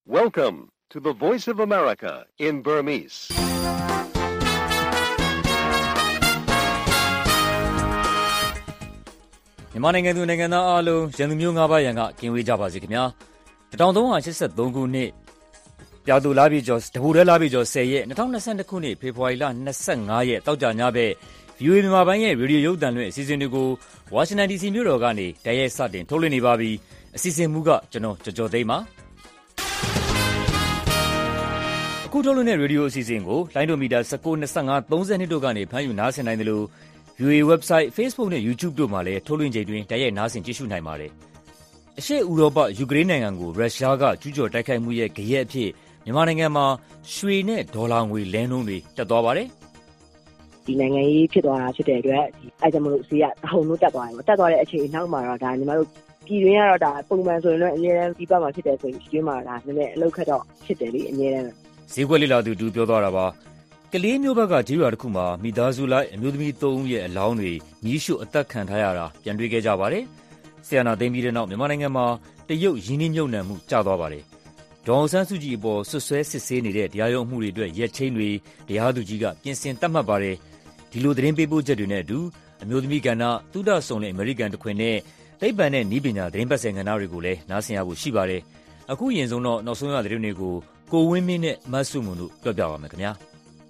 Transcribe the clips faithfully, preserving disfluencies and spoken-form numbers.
Welcome to the Voice of America in Burmese. "မြန်မာနိုင်ငံသူနိုင်ငံသားအားလုံးရန်သူမျိုးငါးပါးရန်ကကင်းဝေးကြပါစေခင်ဗျာ။တစ်ထောင်သုံးရာရှစ်ဆယ့်သုံးခုနှစ်ပြာသူလပြည့်ကျော်တပူတဲလပြည့်ကျော်ဆယ်ရက်နှစ်ထောင်နှစ်ဆန်းတစ်ခုနှစ်ဖေဖော်ဝါရီလနှစ်ဆယ့်ငါးရက်တောက်ကြညဘက် ဗီအိုအေ မြန်မာပိုင်းရဲ့ရေဒီယိုရုပ်သံလွှင့်အစီအစဉ်တွေကိုဝါရှင်တန်ဒီစီမြို့တော်ကနေတိုက်ရိုက်စတင်ထုတ်လွှင့်နေပါပြီ။အစီအစဉ်မူကကျွန်တော်ကျော်ကျော်သိန်းပါ။အခုထုတ်လွှင့်တဲ့ရေဒီယိုအစီအစဉ်ကိုလိုင်းဒိုမီတာ၁၉ ၂၅ ၃၂တို့ကနေဖမ်းယူနားဆင်နိုင်တယ်လို့ ဗီအိုအေ website, Facebook နဲ့ YouTube တို့မှာလည်းထုတ်လွှင့်ချိန်တွင်တိုက်ရိုက်နားဆင်ကြည့်ရှုနိုင်ပါတယ်။အရှေ့ဥရောပယူကရိန်းနိုင်ငံကိုရုရှားကကျူးကျော်တိုက်ခိုက်မှုရဲ့ဂယက်အဖြစ်မြန်မာနိုင်ငံမှာရွှေနဲ့ဒေါ်လာငွေလဲနှုန်းတွေတက်သွားပါတယ်။ဒီနိုင်ငံရေးဖြစ်သွားတာဖြစ်တဲ့အတွက်အဲကြောင့်မလို့ဈေးကတဟုန်လို့တက်သွားတယ်ပေါ့။တက်သွားတဲ့အချိန်နောက်မှာတော့ဒါညီမတို့ပြည်တွင်းကတော့ဒါပုံမှန်ဆိုရင်တော့အများအားဒီဘက်မှာဖြစ်တယ်ဆိုရင်ဒီမှာဒါနည်းနည်းအလောက်ခက်တော့ဖြစ်တယ်လေအများအားဈေးကွက်လေးလာသူတူပြောသွားတာပါ။ကလေးမျိုးဘက်ကဂျီရွာတစ်ခုမှာမိသားစုလိုက်အမျိုးသမီးသုံးဦးရဲ့အလောင်းတွေမီးရှို့အသက်ခံထားရတာပြန်တွေ့ခဲ့ကြပါတယ်။ဆီယနာသိမ်းပြီးတဲ့နောက်မြန်မာနိုင်ငံမှာတရုတ်ရင်းနှီးမြှုပ်နှံမှုကျသွားပါတယ်။ဒေါ်အောင်ဆန်းစုကြည်အပေါ်ဆွဆွဲစစ်ဆေးနေတဲ့တရားရုံးမှုတွေအတွက်ရက်ချင်းတွေတရားသူကြီးကပြင်ဆင်သတ်မှတ်ပါတယ်။ဒီလိုသတင်းပေးပို့ချက်တွေနဲ့အတူအမျိုးသမီးကဏ္ဍသုဒဆုံတဲ့အမေရိကန်တခွင်နဲ့သိပ္ပံနဲ့နည်းပညာသတင်းပတ်စင်ကဏ္ဍတွေကိုလည်းနားဆင်ရဖို့ရှိပါတယ်။အခုရင်ဆုံးတော့နောက်ဆုံးရသတင်းတွေကိုကိုဝင်းမင်းနဲ့မတ်စုမွန်တို့ပြောပြပါမယ်ခင်ဗျာ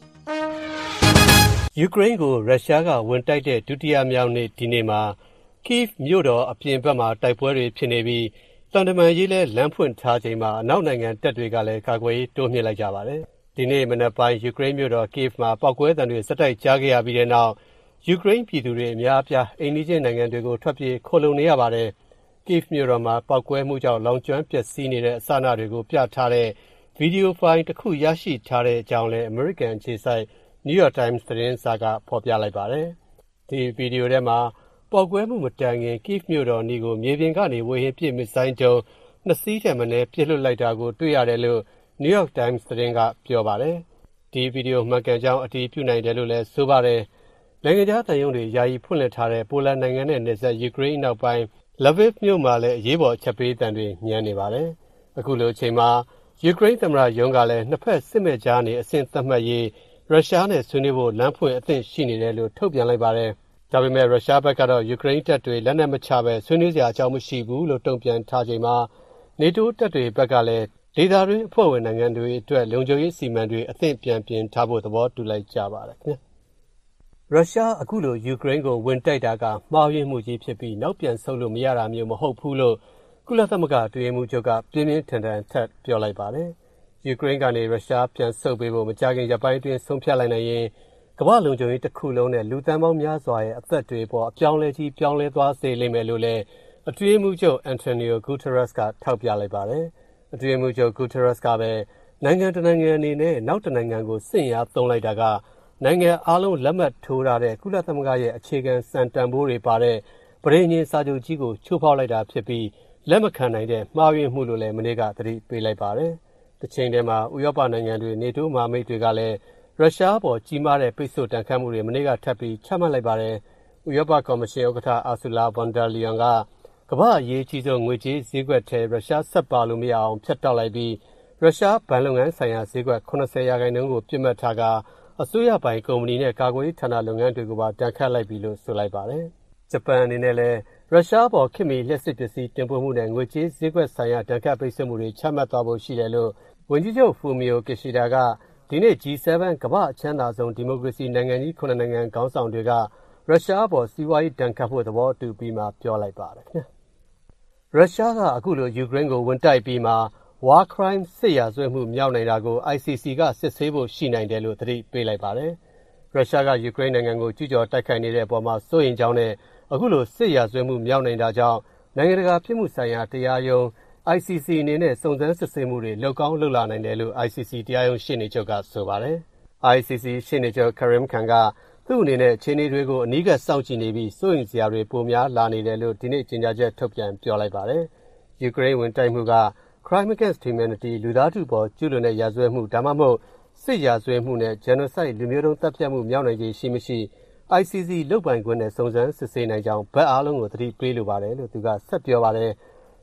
။ယူကရိန်းကိုရုရှားကဝင်တိုက်တဲ့ဒုတိယမြောက်နေ့ဒီနေ့မှာကိဗ်မြို့တော်အပြင်ဘက်မှာတိုက်ပွဲတွေဖြစ်နေပြီးတန်တမန်ရေးလဲလမ်းဖွင့်ထားချိန်မှာအနောက်နိုင်ငံတပ်တွေကလည်းကာကွယ်ရေးတိုးမြှင့်လိုက်ကြပါတယ်။ဒီနေ့မနက်ပိုင်းယူကရိန်းမြို့တော်ကိဗ်မှာပောက်ကွဲသံတွေဆက်တိုက်ကြားခဲ့ရပြီးတဲ့နောက်ယူကရိန်းပြည်သူတွေအများအပြားအိမ်နီးချင်းနိုင်ငံတွေကိုထွက်ပြေးခိုလှုံနေရပါတယ်။ကိဗ်မြို့တော်မှာပောက်ကွဲမှုကြောင့်လောင်ကျွမ်းပျက်စီးနေတဲ့အစအနတွေကိုပြထားတဲ့ဗီဒီယိုဖိုင်တစ်ခုရရှိထားတဲ့အကြောင်းလည်းအမေရိကန်အခြေစိုက်New York Times သတင်းစာကဖော်ပြလိုက်ပါတယ်။ဒီဗီဒီယိုထဲမှာပောက်ကွဲမှုမတိုင်ခင်ကိဗ်မြို့တော်နီးကိုမြေပြင်ကနေဝေဟင်ပစ်မစ်ဇိုင်းဒုံးနှစ်စီးထက်မနည်းပစ်လွှတ်လိုက်တာကိုတွေ့ရတယ်လို့ New York Times သတင်းကပြောပါတယ်။ဒီဗီဒီယိုမှန်ကန်ကြောင်းအတည်ပြုနိုင်တယ်လို့လည်းဆိုပါတယ်။နိုင်ငံခြားသံရုံးတွေယာယီဖွင့်လှစ်ထားတဲ့ပိုလန်နိုင်ငံနဲ့နယ်စပ်ယူကရိန်းနောက်ပိုင်း Lviv မြို့မှာလည်းအရေးပေါ်ချက်ပေးသံတွေညံနေပါတယ်။အခုလိုအချိန်မှာယူကရိန်းသမ္မတရုံးကလည်းနှစ်ဖက်စစ်မဲ့ကြားနေအဆင့်သတ်မှတ်ရေးရုရှားနဲ့ဆွေးနွေးဖို့လမ်းဖွင့်အသင့်ရှိနေတယ်လို့ထုတ်ပြန်လိုက်ပါတယ်။ဒါပေမဲ့ရုရှားဘက်ကတော့ယူကရိန်းတပ်တွေလက်နက်မချဘဲဆွေးနွေးစရာအကြောင်းမရှိဘူးလို့တုံ့ပြန်ထားချိန်မှာနေတိုးတပ်တွေဘက်ကလည်းဒေသတွင်းအဖွဲ့ဝင်နိုင်ငံတွေအတွက်လုံခြုံရေးစီမံတွေအသင့်ပြန်ပြင်ထားဖို့သဘောတူလိုက်ကြပါတယ်ခင်ဗျာ။ရုရှားအခုလိုယူကရိန်းကိုဝင်တိုက်တာကမှားယွင်းမှုကြီးဖြစ်ပြီးနောက်ပြန်ဆုတ်လို့မရတာမျိုးမဟုတ်ဘူးလို့ကုလသမဂ္ဂအတွင်းရေးမှူးချုပ်ကပြင်းပြင်းထန်ထန်ထပ်ပြောလိုက်ပါတယ်။ယူကရိန်းကနေရုရှားပြန်ဆုတ်ပေးဖို့မကြာခင်ရက်ပိုင်းအတွင်းဆုံးဖြတ်လိုက်နိုင်ရင်ကမ္ဘာလုံခြုံရေးတစ်ခုလုံးနဲ့လူသန်းပေါင်းများစွာရဲ့အသက်တွေပေါ်အပြောင်းလဲကြီးပြောင်းလဲသွားစေလိမ့်မယ်လို့လည်းအတွင်းရေးမှူးချုပ် Antonio Guterres ကထောက်ပြလိုက်ပါတယ်။အတွင်းရေးမှူးချုပ် Guterres ကပဲနိုင်ငံတနိုင်ငံအနေနဲ့နောက်တစ်နိုင်ငံကိုစစ်ရင်အားသုံးလိုက်တာကနိုင်ငံအားလုံးလက်မှတ်ထိုးထားတဲ့ကုလသမဂ္ဂရဲ့အခြေခံစံတန်ဖိုးတွေပါတဲ့ပဋိညာဉ်စာချုပ်ကြီးကိုချိုးဖောက်လိုက်တာဖြစ်ပြီးလက်မခံနိုင်တဲ့မှားယွင်းမှုလို့လည်းမနေ့ကသတိပေးလိုက်ပါတယ်။တစ်ချိန်တည်းမှာဥရောပနိုင်ငံတွေနေတိုးမဟာမိတ်တွေကလည်းရုရှားပေါ်ကြီးမားတဲ့ပိတ်ဆို့တန်ခတ်မှုတွေမနေ့ကထပ်ပြီးချမှတ်လိုက်ပါတယ်။ဥရောပကော်မရှင်ဥက္ကဋ္ဌအာဆူလာဗွန်ဒါလီယန်ကကမ္ဘာအရေးကြီးဆုံးငွေကြေးဈေးကွက်ထဲရုရှားဆက်ပါလို့မရအောင်ဖျက်တောက်လိုက်ပြီးရုရှားဘဏ်လုပ်ငန်းဆိုင်ရာဈေးကွက်၇၀ရာခိုင်နှုန်းကိုပြစ်မှတ်ထားကအစိုးရပိုင်ကုမ္ပဏီနဲ့ကာကွယ်ရေးဌာနလုပ်ငန်းတွေကိုပါတန်ခတ်လိုက်ပြီလို့ဆိုလိုက်ပါတယ်။ဂျပန်အနေနဲ့လည်းရုရှားပေါ်ခေတ်မီလျှပ်စစ်ပစ္စည်းတင်ပို့မှုနဲ့ငွေကြေးဈေးကွက်ဆိုင်ရာတန်ခတ်ပိတ်ဆို့မှုတွေချမှတ်သွားဖို့ရှိတယ်လို့ဝန်ကြီးချုပ်ဖူမီယိုကီရှီဒါကဒီနေ့ ဂျီ ဆဗန် ကမ္ဘာ့အချမ်းသာဆုံးဒီမိုကရေစီနိုင်ငံကြီးခုနှစ်နိုင်ငံခေါင်းဆောင်တွေကရုရှားပေါ်စီးပွားရေးတန်ခတ်ဖို့သဘောတူပြီးမှပြောလိုက်ပါတယ်ခင်ဗျာ။ရုရှားကအခုလိုယူကရိန်းကိုဝင်တိုက်ပြီးမှ War Crime စစ်ရာဇဝတ်မှုမြောက်နိုင်တာကို အိုင် စီ စီ ကစစ်ဆေးဖို့ရှိနိုင်တယ်လို့သတိပေးလိုက်ပါတယ်။ရုရှားကယူကရိန်းနိုင်ငံကိုကျူးကျော်တိုက်ခိုက်နေတဲ့အပေါ်မှာစိုးရိမ်ကြောင်းနဲ့အခုလိုစစ်ရာဇဝတ်မှုမြောက်နိုင်တာကြောင့်နိုင်ငံတကာပြစ်မှုဆိုင်ရာတရားရုံး အိုင် စီ စီ အနေနဲ့စုံစမ်းစစ်ဆေးမှုတွေလုပ်ကောင်းလုပ်လာနိုင်တယ်လို့ အိုင် စီ စီ တရားရုံးရှေ့နေချုပ်ကဆိုပါတယ်။ အိုင် စီ စီ ရှေ့နေချုပ် Karim Khan ကသူ့အနေနဲ့အခြေအနေတွေကိုအနီးကပ်စောင့်ကြည့်နေပြီးစိုးရိမ်စရာတွေပိုများလာနေတယ်လို့ဒီနေ့ကြေညာချက်ထုတ်ပြန်ပြောလိုက်ပါတယ်။ယူကရိန်းဝင်တိုက်မှုက Crime against Humanity လူသားထုပေါ်ကျူးလွန်တဲ့ရာဇဝတ်မှုဒါမှမဟုတ်စစ်ရာဇဝတ်မှုနဲ့ Genocide လူမျိုးတုံးသတ်ဖြတ်မှုမြောက်နိုင်ခြေရှိမရှိ အိုင် စီ စီ လုပ်ပိုင်ခွင့်နဲ့စုံစမ်းစစ်ဆေးနိုင်ကြောင်းဘက်အားလုံးကိုသတိပေးလိုပါတယ်လို့သူကဆက်ပြောပါတယ်။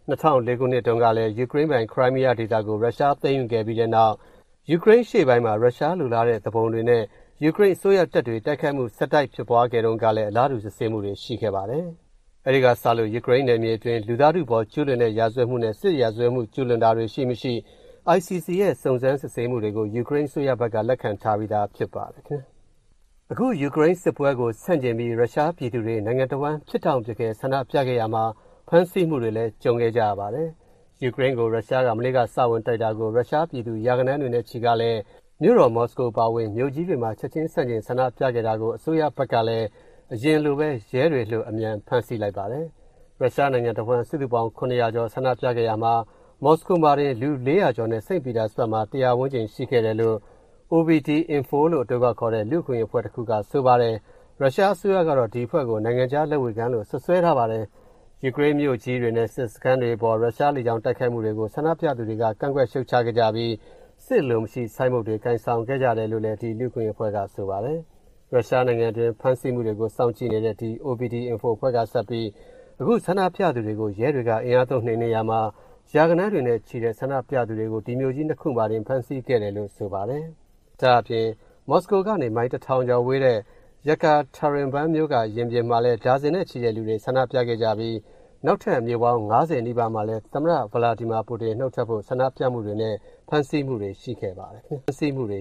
၂၀၀၄ခုနှစ်တုန်းကလည်းယူကရိန်းပိုင်ခရိုင်းမီးယားဒေသကိုရုရှားသိမ်းယူခဲ့ပြီးတဲ့နောက်ယူကရိန်းရှေ့ပိုင်းမှာရုရှားလူလာတဲ့သဘုံတွေနဲ့ယူကရိန်းအစိုးရတပ်တွေတိုက်ခိုက်မှုဆက်တိုက်ဖြစ်ပွားခဲ့တုန်းကလည်းအလားတူစစ်ဆေးမှုတွေရှိခဲ့ပါတယ်။အဲဒီကစလို့ယူကရိန်းနယ်မြေအတွင်းလူသားထုပေါ်ကျူးလွန်တဲ့ရာဇဝတ်မှုနဲ့စစ်ရာဇဝတ်မှုကျူးလွန်တာတွေရှိမရှိ I C C ရဲ့စုံစမ်းစစ်ဆေးမှုတွေကိုယူကရိန်းအစိုးရဘက်ကလက်ခံထားပြီးသားဖြစ်ပါတယ်ခင်ဗျ။အခုယူကရိန်းစစ်ပွဲကိုဆန့်ကျင်ပြီးရုရှားပြည်သူတွေနိုင်ငံတော်ဝန်ဖြစ်တောင်ပြခဲ့ဆန္ဒပြခဲ့ရမှာဖမ်းဆီးမှုတွေလည်းကြုံခဲ့ကြရပါတယ်။ယူကရိန်းကိုရုရှားကမနေ့ကစဝင်တိုက်တာကိုရုရှားပြည်သူရာဂဏန်းတွေနဲ့ချီကလည်းမြို့တော်မော်စကိုပါဝင်မြို့ကြီးတွေမှာချက်ချင်းဆန့်ကျင်ဆန္ဒပြခဲ့တာကိုအစိုးရဘက်ကလည်းအရင်လိုပဲရဲတွေလှုပ်အမြန်ဖမ်းဆီးလိုက်ပါတယ်။ရုရှားနိုင်ငံတော်ဝန်စုစုပေါင်းခုနှစ်ရာကျော်ဆန္ဒပြခဲ့ရမှာမော်စကိုမှာတင်လူလေးရာကျော်နဲ့စိန့်ပီတာစဘတ်မှာတရာဝန်းကျင်ရှိခဲ့တယ်လို့ O B D Info လို့အတူကခေါ်တဲ့လူ့အခွင့်အရေးအဖွဲ့တစ်ခုကဆိုပါတယ်။ရုရှားအစိုးရကတော့ဒီအဖွဲ့ကိုနိုင်ငံခြားလက်ဝေခံလို့ဆွဆွဲထားပါတယ်။ယူကရိန်းမြို့ကြီးတွေနဲ့စစ်စခန်းတွေပေါ်ရုရှားလေကြောင်းတိုက်ခိုက်မှုတွေကိုဆန္ဒပြသူတွေကကန့်ကွက်ရှုတ်ချခဲ့ကြပြီးစစ်လိုမရှိဆိုင်းမုတ်တွေကင်ဆောင်ခဲ့ကြတယ်လို့လည်းဒီလူ့အခွင့်အရေးအဖွဲ့ကဆိုပါတယ်။ရုရှားနိုင်ငံတွင်ဖမ်းဆီးမှုတွေကိုစောင့်ကြည့်နေတဲ့ဒီ O B D Info အဖွဲ့ကဆက်ပြီးအခုဆန္ဒပြသူတွေကိုရဲတွေကအင်အားသုံးနှိမ်နင်းရမှာရာဂဏန်းတွေနဲ့ချီတဲ့ဆန္ဒပြသူတွေကိုဒီမျိုးကြီးနှစ်ခုမှတင်ဖမ်းဆီးခဲ့တယ်လို့ဆိုပါတယ်။ဒါအပြင်မော်စကိုကနေမိုင်တစ်ထောင်ကျော်ဝေးတဲ့ယကာထာရင်ဘန်မြို့ကရင်ပြင်မှာလည်းဒါဇင်နဲ့ချီတဲ့လူတွေဆန္ဒပြခဲ့ကြပြီးနောက်ထပ်မြို့ပေါင်း၅၀နီးပါးမှာလည်းသမ္မတဗလာဒီမာပူတင်နှုတ်ထွက်ဖို့ဆန္ဒပြမှုတွေနဲ့ဖမ်းဆီးမှုတွေရှိခဲ့ပါတယ်။ဖမ်းဆီးမှုတွေ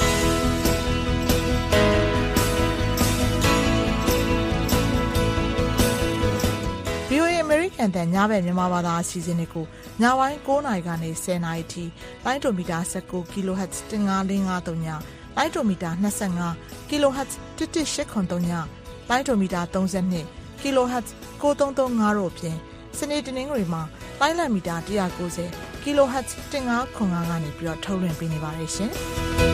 ဗီအိုအေ American တန်ညဘက်မြန်မာဘာသာအစီအစဉ်တွေကိုညပိုင်း၉နာရီကနေ၁၀နာရီထိလိုင်းဒိုမီတာ၁၉ kilohertz တစ်ငါးလေးငါးသုံးညလိုင်းဒိုမီတာ၂၅ kilohertz တစ်တစ်ရှစ်ခွန်သုံးညလိုင်းဒိုမီတာ၃၂ kilohertz ၉သုံးသုံးငါးတို့အပြင်စနေတနင်္ဂနွေမှာလိုင်းလံမီတာ၁၉၀ kilohertz တစ်ငါးခွန်ငါးကနေပြီးတော့ထုတ်လွှင့်ပေးနေပါတယ်ရှင်။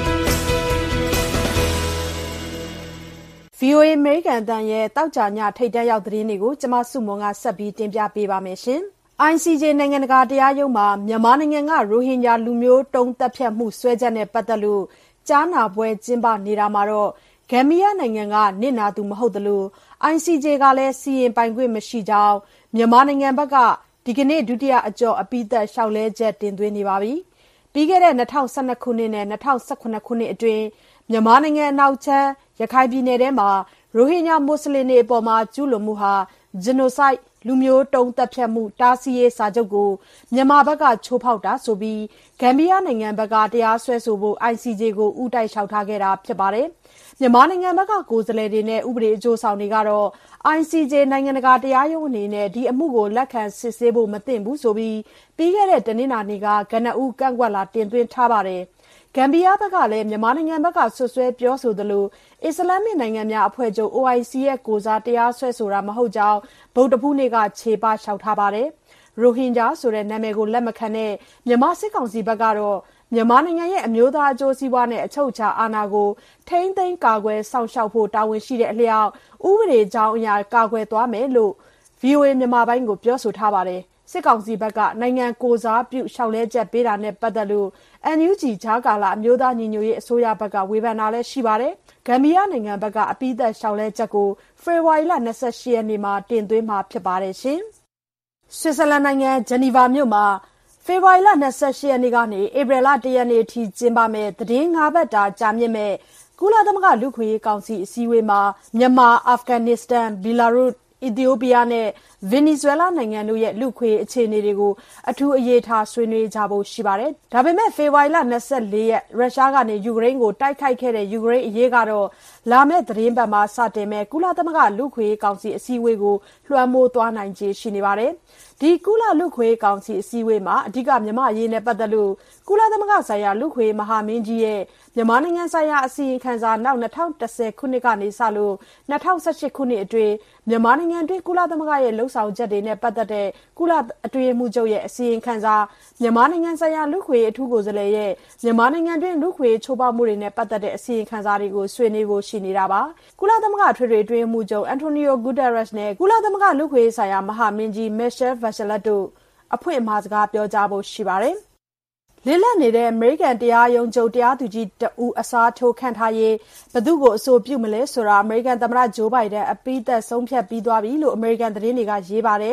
ဗီအိုအေ American အသံရဲ့တောက်ကြညထိတ်တန့်ရောက်သတင်းတွေကိုကျမစုမွန်ကဆက်ပြီးတင်ပြပေးပါမယ်ရှင်။ I C J နိုင်ငံတကာတရားရုံးမှာမြန်မာနိုင်ငံကရိုဟင်ဂျာလူမျိုးတုံးတပ်ဖြတ်မှုစွဲချက်နဲ့ပတ်သက်လို့ကြားနာပွဲကျင်းပနေတာမှာတော့ဂမ်ဘီယာနိုင်ငံကနစ်နာသူမဟုတ်သလို I C J ကလည်းစီရင်ပိုင်ခွင့်မရှိကြောင်းမြန်မာနိုင်ငံဘက်ကဒီကနေ့ဒုတိယအကြော့အပိသက်လျှောက်လဲချက်တင်သွင်းနေပါပြီ။ပြီးခဲ့တဲ့၂၀၁၂ခုနှစ်နဲ့၂၀၁၇ခုနှစ်အတွင်းမြန်မာနိုင်ငံအနောက်ချမ်းရခိုင်ပြည်နယ်ထဲမှာရိုဟင်ဂျာမွတ်စလင်တွေအပေါ်မှာကျူးလွန်မှုဟာ genocide လူမျိုးတုံးတပ်ဖြတ်မှုတားဆီးရေးစာချုပ်ကိုမြန်မာဘက်ကချိုးဖောက်တာဆိုပြီးဂမ်ဘီယာနိုင်ငံဘက်ကတရားစွဲဆိုဖို့ I C J ကိုဥတိုက်လျှောက်ထားခဲ့တာဖြစ်ပါတယ်။မြန်မာနိုင်ငံဘက်ကကိုယ်စားလှယ်တွေနဲ့ဥပဒေအကျိုးဆောင်တွေကတော့ I C J နိုင်ငံတကာတရားရုံးအနေနဲ့ဒီအမှုကိုလက်ခံစစ်ဆေးဖို့မသင့်ဘူးဆိုပြီးပြီးခဲ့တဲ့တနင်္လာနေ့ကကနဦးကန့်ကွက်လာတင်သွင်းထားပါတယ်။ဂမ်ဘီယာဘက်ကလည်းမြန်မာနိုင်ငံဘက်ကဆွဆွဲပြောဆိုသလိုအစ္စလာမစ်နိုင်ငံများအဖွဲ့ချုပ် O I C ရဲ့ကိုစားတရားစွဲဆိုတာမဟုတ်ကြောင်းဗုဒ္ဓဖူးနေ့ကခြေပလျှောက်ထားပါတယ်။ရိုဟင်ဂျာဆိုတဲ့နာမည်ကိုလက်မခံတဲ့မြန်မာစစ်ကောင်စီဘက်ကတော့မြန်မာနိုင်ငံရဲ့အမျိုးသားအကျိုးစီးပွားနဲ့အချုပ်အခြာအာဏာကိုထိန်းသိမ်းကာကွယ်စောင့်ရှောက်ဖို့တာဝန်ရှိတဲ့အလျောက်ဥပဒေကြောင်းအရာကာကွယ်သွားမယ်လို့ V O A မြန်မာပိုင်းကိုပြောဆိုထားပါတယ်။စစ်ကောင်စီဘက်ကနိုင်ငံကိုစားပြုလျှောက်လဲချက်ပေးတာနဲ့ပတ်သက်လို့ N U G ဂျာကာလာအမျိုးသားညီညွတ်ရေးအစိုးရဘက်ကဝေဖန်တာလည်းရှိပါတယ်။ဂမ်ဘီယာနိုင်ငံဘက်ကအပိသက်လျှောက်လဲချက်ကိုဖေဖော်ဝါရီလ၂၈ရက်နေ့မှာတင်သွင်းမှာဖြစ်ပါတယ်ရှင်။ဆွစ်ဇာလန်နိုင်ငံဂျနီဗာမြို့မှာဖေဖော်ဝါရီလ၂၈ရက်နေ့ကနေဧပြီလ၁ရက်နေ့ထိကျင်းပမဲ့သတင်း၅ဘတ်တာကြာမြင့်မဲ့ကုလသမဂ္ဂလူ့ခွင့်ရေးကောင်စီအစည်းအဝေးမှာမြန်မာ၊အာဖဂန်နစ္စတန်၊ဘီလာရုစ်၊အီသီယိုးပီးယားနဲ့ဗင်နီဇွဲလားနိုင်ငံတို့ရဲ့လူ့ခွင့်ရေးအခြေအနေတွေကိုအထူးအရေးထားဆွေးနွေးကြဖို့ရှိပါတယ်။ဒါပေမဲ့ဖေဖော်ဝါရီလ၂၄ရက်ရုရှားကနေယူကရိန်းကိုတိုက်ခိုက်ခဲ့တဲ့ယူကရိန်းအရေးကတော့လာမယ့်သတင်းပတ်မှာစတင်မဲ့ကုလသမဂ္ဂလူ့ခွင့်ရေးကောင်စီအစည်းအဝေးကိုလွှမ်းမိုးသွားနိုင်ခြေရှိနေပါတယ်။ဒီကုလလူ့ခွင့်ရေးကောင်စီအစည်းအဝေးမှာအဓိကမြန်မာအရေးနဲ့ပတ်သက်လို့ကုလသမဂ္ဂဆိုင်ရာလူ့ခွင့်ရေးမဟာမင်းကြီးရဲ့မြန်မာနိုင်ငံဆိုင်ရာအစီရင်ခံစာနောက်၂၀၁၀ခုနှစ်ကနေစလို့၂၀၁၈ခုနှစ်အတွင်းမြန်မာနိုင်ငံတွင်းကုလသမဂ္ဂရဲ့လှုပ်ဆောင်ချက်တွေနဲ့ပတ်သက်တဲ့ကုလအတွင်းရေးမှူးချုပ်ရဲ့အစီရင်ခံစာမြန်မာနိုင်ငံဆိုင်ရာလူ့ခွင့်ရေးအထူးကိုယ်စားလှယ်ရဲ့မြန်မာနိုင်ငံတွင်းလူ့ခွင့်ရေးချိုးဖောက်မှုတွေနဲ့ပတ်သက်တဲ့အစီရင်ခံစာတွေကိုဆွေးနွေးဖို့ရှိနေတာပါ။ကုလသမဂ္ဂအထွေထွေအတွင်းရေးမှူးချုပ်အန်တိုနီယိုဂူတာရက်စ်နဲ့ကုလသမဂ္ဂလူ့ခွင့်ရေးဆိုင်ရာမဟာမင်းကြီးမက်ရှယ်ဗက်ရှလက်တို့အဖွင့်အမှာစကားပြောကြားဖို့ရှိပါတယ်။လစ်လပ်နေတဲ့အမေရိကန်တရားရုံးချုပ်တရားသူကြီးတဦးအစားထိုးခန့်ထားရေးဘယ်သူကိုအဆိုပြုမလဲဆိုတာအမေရိကန်သမ္မတဂျိုးဘိုင်ဒန်အပိသက်ဆုံးဖြတ်ပြီးသွားပြီလို့အမေရိကန်သတင်းတွေကရေးပါတယ်။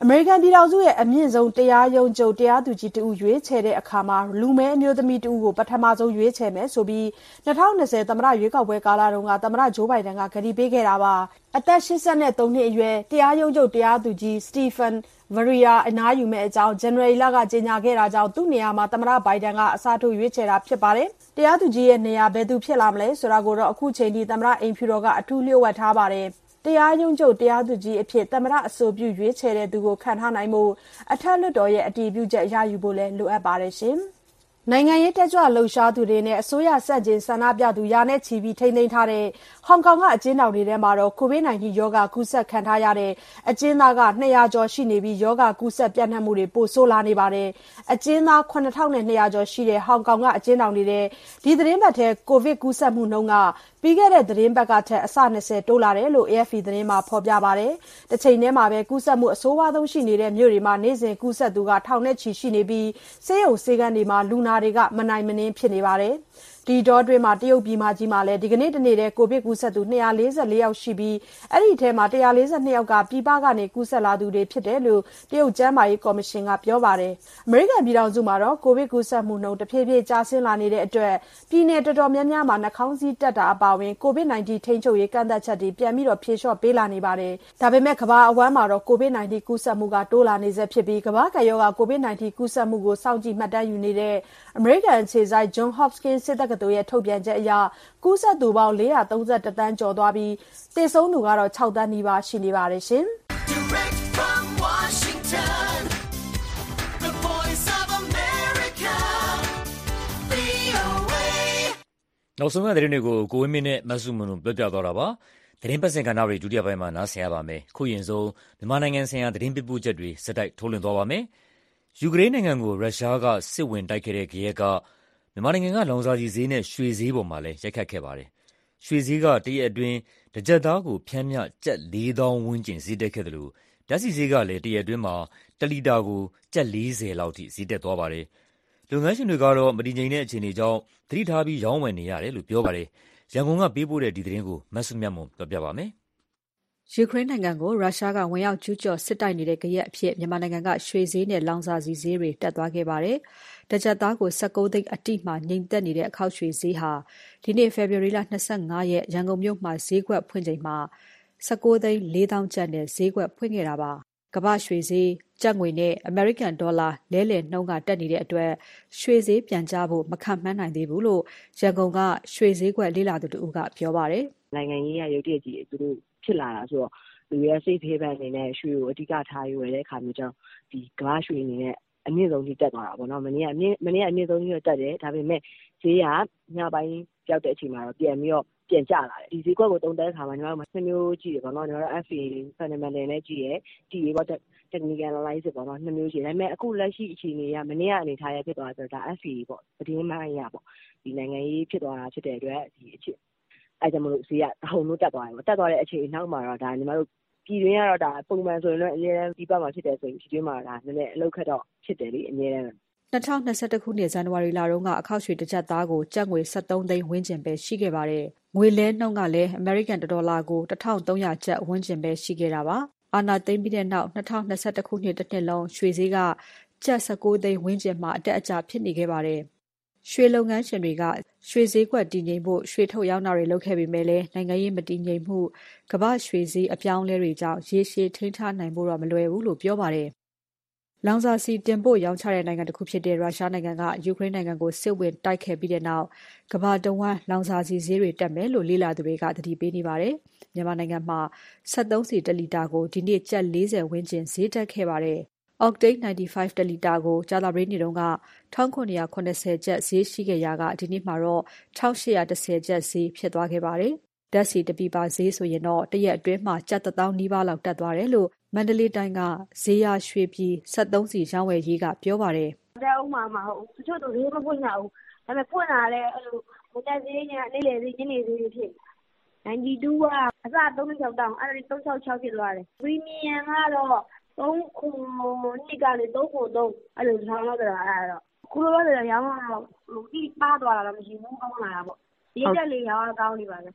အမေရိကန်ပြည်ထောင်စုရဲ့အမြင့်ဆုံးတရားရုံးချုပ်တရားသူကြီးတဦးရွေးချယ်တဲ့အခါမှာလူမည်းအမျိုးသမီးတဦးကိုပထမဆုံးရွေးချယ်မယ်ဆိုပြီး၂၀၂၀သမ္မတရွေးကောက်ပွဲကာလတုန်းကသမ္မတဂျိုးဘိုင်ဒန်ကကတိပေးခဲ့တာပါ။အသက်၈၃နှစ်အရွယ်တရားရုံးချုပ်တရားသူကြီးစတီဖန်ဗရီယာအနားယူမယ့်အကြောင်းဇန်နဝါရီလကကြေညာခဲ့တာကြောင့်သူ့နေရာမှာသမ္မတဘိုင်ဒန်ကအစားထိုးရွေးချယ်တာဖြစ်ပါတယ်။တရားသူကြီးရဲ့နေရာဘယ်သူဖြစ်လာမလဲဆိုတာကိုတော့အခုချိန်ထိသမ္မတအိမ်ဖြူတော်ကအထူးလျှို့ဝှက်ထားပါတယ်။တရားရုံးချုပ်တရားသူကြီးအဖြစ်သမ္မတအဆိုပြုရွေးချယ်တဲ့သူကိုခန့်ထားနိုင်မှုအထက်လွှတ်တော်ရဲ့အတည်ပြုချက်ရယူဖို့လည်းလိုအပ်ပါတယ်ရှင်။နိုင်ငံရေးတက်ကြွလှုပ်ရှားသူတွေနဲ့အစိုးရဆန့်ကျင်ဆန္ဒပြသူရာနဲ့ချီပြီးထိန်းသိမ်းထားတဲ့ဟောင်ကောင်ကအကျဉ်းထောင်တွေထဲမှာတော့ကိုဗစ် ၁၉ ရောဂါကူးစက်ခံထားရတဲ့အကျဉ်းသားက၂၀၀ကျော်ရှိနေပြီးရောဂါကူးစက်ပြန့်နှံ့မှုတွေပိုဆိုးလာနေပါတယ်။အကျဉ်းသားခုနှစ်ထောင်၂၀၀ကျော်ရှိတဲ့ဟောင်ကောင်ကအကျဉ်းထောင်တွေထဲဒီသတင်းပတ်ထဲကိုဗစ်ကူးစက်မှုနှုန်းကပြီးခဲ့တဲ့သတင်းပတ်ကထက်အဆ၂၀တိုးလာတယ်လို့ A F P သတင်းမှာဖော်ပြပါတယ်။တစ်ချိန်တည်းမှာပဲကူးစက်မှုအဆိုးဝါးဆုံးရှိနေတဲ့မြို့တွေမှာနေ့စဉ်ကူးစက်သူကထောင်နဲ့ချီရှိနေပြီးဆေးရုံဆေးခန်းတွေမှာလူနာတွေကမနိုင်မနှင်းဖြစ်နေပါတယ်။ဒီတောအတွင်းမှာတရုတ်ပြည်မကြီးမှာလည်းဒီကနေ့တနေ့တည်းကိုဗစ်ကူးစက်သူ၂၄၄ယောက်ရှိပြီးအဲ့ဒီထဲမှာ၁၄၂ယောက်ကပြည်ပကနေကူးစက်လာသူတွေဖြစ်တယ်လို့တရုတ်ကျန်းမာရေးကော်မရှင်ကပြောပါတယ်။အမေရိကန်ပြည်ထောင်စုမှာတော့ကိုဗစ်ကူးစက်မှုနှုန်းတဖြည်းဖြည်းကျဆင်းလာနေတဲ့အတွက်ပြည်내တော်တော်များများမှာနှာခေါင်းစည်းတက်တာအပါအဝင်ကိုဗစ် ၁၉ ထိန်းချုပ်ရေးကန့်သတ်ချက်တွေပြန်ပြီးတော့ဖြေလျှော့ပေးလာနေပါတယ်။ဒါပေမဲ့ကမ္ဘာအဝန်းမှာတော့ကိုဗစ် ၁၉ ကူးစက်မှုကတိုးလာနေဆဲဖြစ်ပြီးကမ္ဘာ့ကပ်ရောဂါကိုဗစ် ၁၉ ကူးစက်မှုကိုစောင့်ကြည့်မှတ်တမ်းယူနေတဲ့အမေရိကန်အခြေစိုက် Johns Hopkins စစ်တက္ကသိုလ်ရဲ့ထုတ်ပြန်ချက်အရကူးစက်သူပေါင်း၄၃၁တန်းကျော်သွားပြီးသေဆုံးသူကတော့၆သန်းနီးပါးရှိနေပါတယ်ရှင်။ Direct from Washington, the voice of America, V O A နောက်ဆုံးရသတင်းတွေကိုကိုဝင်းမင်းနဲ့မဆုမွန်တို့ပြောပြသွားတာပါ။သတင်းပတ်စင်ကဏ္ဍတွေဒုတိယပိုင်းမှာနားဆင်ရပါမယ်။ခုရင်ဆုံးမြန်မာနိုင်ငံဆိုင်ရာသတင်းပြပို့ချက်တွေစက်တိုက်ထုတ်လွှင့်သွားပါမယ်။ယူကရိန်းနိုင်ငံကိုရုရှားကစစ်ဝင်တိုက်ခဲ့တဲ့ဂယက်ကမြန်မာနိုင်ငံကလောင်စာဆီဈေးနဲ့ရွှေဈေးပေါ်မှာလည်းရိုက်ခတ်ခဲ့ပါတယ်။ရွှေဈေးကတရက်အတွင်းတစ်ကျပ်သားကိုဖြန်းမျှကျပ်လေးသောင်းဝန်းကျင်ဈေးတက်ခဲ့တယ်လို့ဓာတ်ဆီဈေးကလည်းတရက်အတွင်းမှာတစ်လီတာကိုကျပ်လေးဆယ်လောက်ထိဈေးတက်သွားပါတယ်။လုပ်ငန်းရှင်တွေကတော့မတည်ငြိမ်တဲ့အခြေအနေကြောင့်သတိထားပြီးရောင်းဝယ်နေရတယ်လို့ပြောပါတယ်။ရန်ကုန်ကပေးပို့တဲ့ဒီသတင်းကိုမဆုမြတ်မွန်ပြောပြပါမယ်။ယူကရိန်းနိုင်ငံကိုရုရှားကဝင်ရောက်ကျူးကျော်စစ်တိုက်နေတဲ့ဂယက်အဖြစ်မြန်မာနိုင်ငံကရွှေဈေးနဲ့လောင်စာဆီဈေးတွေတက်သွားခဲ့ပါတယ်။တစ်ကျပ်သားကို၁၉သိန်းအတိမှာငြိမ်သက်နေတဲ့အခောက်ရွှေဈေးဟာဒီနေ့ဖေဖော်ဝါရီလ၂၅ရက်ရန်ကုန်မြို့မှာဈေးကွက်ဖွင့်ချိန်မှာ၁၉သိန်းလေးသောင်းကျပ်နဲ့ဈေးကွက်ဖွင့်ခဲ့တာပါ။ကမ္ဘာ့ရွှေဈေးကျပ်ငွေနဲ့အမေရိကန်ဒေါ်လာလဲလှယ်နှုန်းကတက်နေတဲ့အတွက်ရွှေဈေးပြန်ကျဖို့မခန့်မှန်းနိုင်သေးဘူးလို့ရန်ကုန်ကရွှေဈေးကွက်လေ့လာသူတို့ကပြောပါတယ်။နိုင်ငံရေးရရုပ်တရက်ကြီးသူတို့ဖြစ်လာတာဆိုတော့လူရဲစိတ်ဖေးပန်းအနေနဲ့ရွှေကိုအဓိကထားရွယ်တဲ့အခါမျိုးကြောင့်ဒီကမ္ဘာရွှေအနေနဲ့အမြင့်ဆုံးကြီးတက်သွားတာပေါ့နော်။မနေ့ကအမြင့်မနေ့ကအမြင့်ဆုံးကြီးတော့တက်တယ်ဒါပေမဲ့ဈေးကညပိုင်းပြောက်တဲ့အချိန်မှာတော့ပြန်ပြီးတော့ပြန်ကျလာတယ်ဒီဈေးကွက်ကိုတုံးတဲ့အခါမှာညီမတို့နှစ်မျိုးကြည့်ရပေါ့နော်ညီမတို့ F A fundamental နဲ့ကြည့်ရတီးရပေါ့ technical analysis ပေါ့နော်နှစ်မျိုးကြည့်ဒါပေမဲ့အခုလက်ရှိအခြေအနေကမနေ့ကအနေထားရဖြစ်သွားဆိုတော့ဒါ F A ပေါ့သတင်းမှန်ရပေါ့ဒီနိုင်ငံရေးဖြစ်သွားတာဖြစ်တဲ့အတွက်ဒီအချက်အဲကြောင့်မလို့ဈေးကတဟုန်လို့တက်သွားတယ်ပေါ့တက်သွားတဲ့အချိန်နောက်မှာတော့ဒါညီမတို့ပြည်တွင်းကတော့ဒါပုံမှန်ဆိုရင်လည်းအများအားဒီဘက်မှာဖြစ်တယ်ဆိုရင်ပြည်တွင်းမှာဒါနည်းနည်းအလောက်ခက်တော့ဖြစ်တယ်လေအများအား၂၀၂၁ခုနှစ်ဇန်နဝါရီလတုန်းကအခောက်ရွှေတစ်ကျပ်သားကိုကျပ်ငွေ၁၃သိန်းဝန်းကျင်ပဲရှိခဲ့ပါတယ်။ငွေလဲနှုန်းကလည်းအမေရိကန်ဒေါ်လာကို၁၃၀၀ကျပ်ဝန်းကျင်ပဲရှိခဲ့တာပါ။အာဏာသိမ်းပြီးတဲ့နောက်၂၀၂၁ခုနှစ်တစ်နှစ်လုံးရွှေဈေးကကျပ်၁၉သိန်းဝန်းကျင်မှာအတက်အကျဖြစ်နေခဲ့ပါတယ်။ရွှေလုပ်ငန်းရှင်တွေကရွှေဈေးကွက်တည်ငြိမ်ဖို့ရွှေထုတ်ရောင်းတာတွေလုပ်ခဲ့ပေမဲ့လည်းနိုင်ငံရေးမတည်ငြိမ်မှုကမ္ဘာ့ရွှေဈေးအပြောင်းအလဲတွေကြောင့်ရေရှည်ထိန်းထားနိုင်ဖို့တော့မလွယ်ဘူးလို့ပြောပါတယ်။လောင်စာဆီတင်ပို့ရောင်းချတဲ့နိုင်ငံတစ်ခုဖြစ်တဲ့ရုရှားနိုင်ငံကယူကရိန်းနိုင်ငံကိုစစ်ဝင်တိုက်ခဲ့ပြီးတဲ့နောက်ကမ္ဘာတဝန်းလောင်စာဆီဈေးတွေတက်မယ်လို့လေ့လာသူတွေကသတိပေးနေပါတယ်။မြန်မာနိုင်ငံမှာစက်သုံးဆီတစ်လီတာကိုဒီနေ့ကျပ်၄၀ဝန်းကျင်ဈေးတက်ခဲ့ပါတယ်။ Octane 95တစ်လီတာကိုကြာသပတေးနေ့တုန်းက၁၇၇၀ကျပ်ဈေးရှိခဲ့ရာကဒီနေ့မှာတော့၁၈၁၀ကျပ်ဈေးဖြစ်သွားခဲ့ပါတယ်။ဓာတ်ဆီတစ်ပီပါဈေးဆိုရင်တော့တရက်အတွင်းမှာကျပ်တစ်သောင်းနီးပါးလောက်တက်သွားတယ်လို့မန္တလေးတိုင်းကဈေးရရွှေပြည်စက်သုံးဆီရောင်းဝယ်ရေးကပြောပါတယ်။တက်ဦးမှာမဟုတ်ဘူး။တချို့တို့ဈေးမဖွင့်ကြဘူး။ဒါပေမဲ့ဖွင့်လာလဲအဲ့လိုမတက်ဈေးနဲ့နေ့လေဈေးညနေဈေးဖြစ်။ninety twoကအစသုံး၆တောင်းအဲ့ဒါသုံး၆၆ဖြစ်သွားတယ်။ပရီမီယံကတော့သုံးခုနှစ်ကနေသုံးခုသုံးအဲ့လိုထောင်းလောက်ကြတာအဲ့တော့ခုလိုတော့ရောင်းတော့ဒီပါသွားတာတော့မရှိဘူးကောင်းလာတာပေါ့။ဒီတက်လေးရောင်းကောင်းနေပါလေ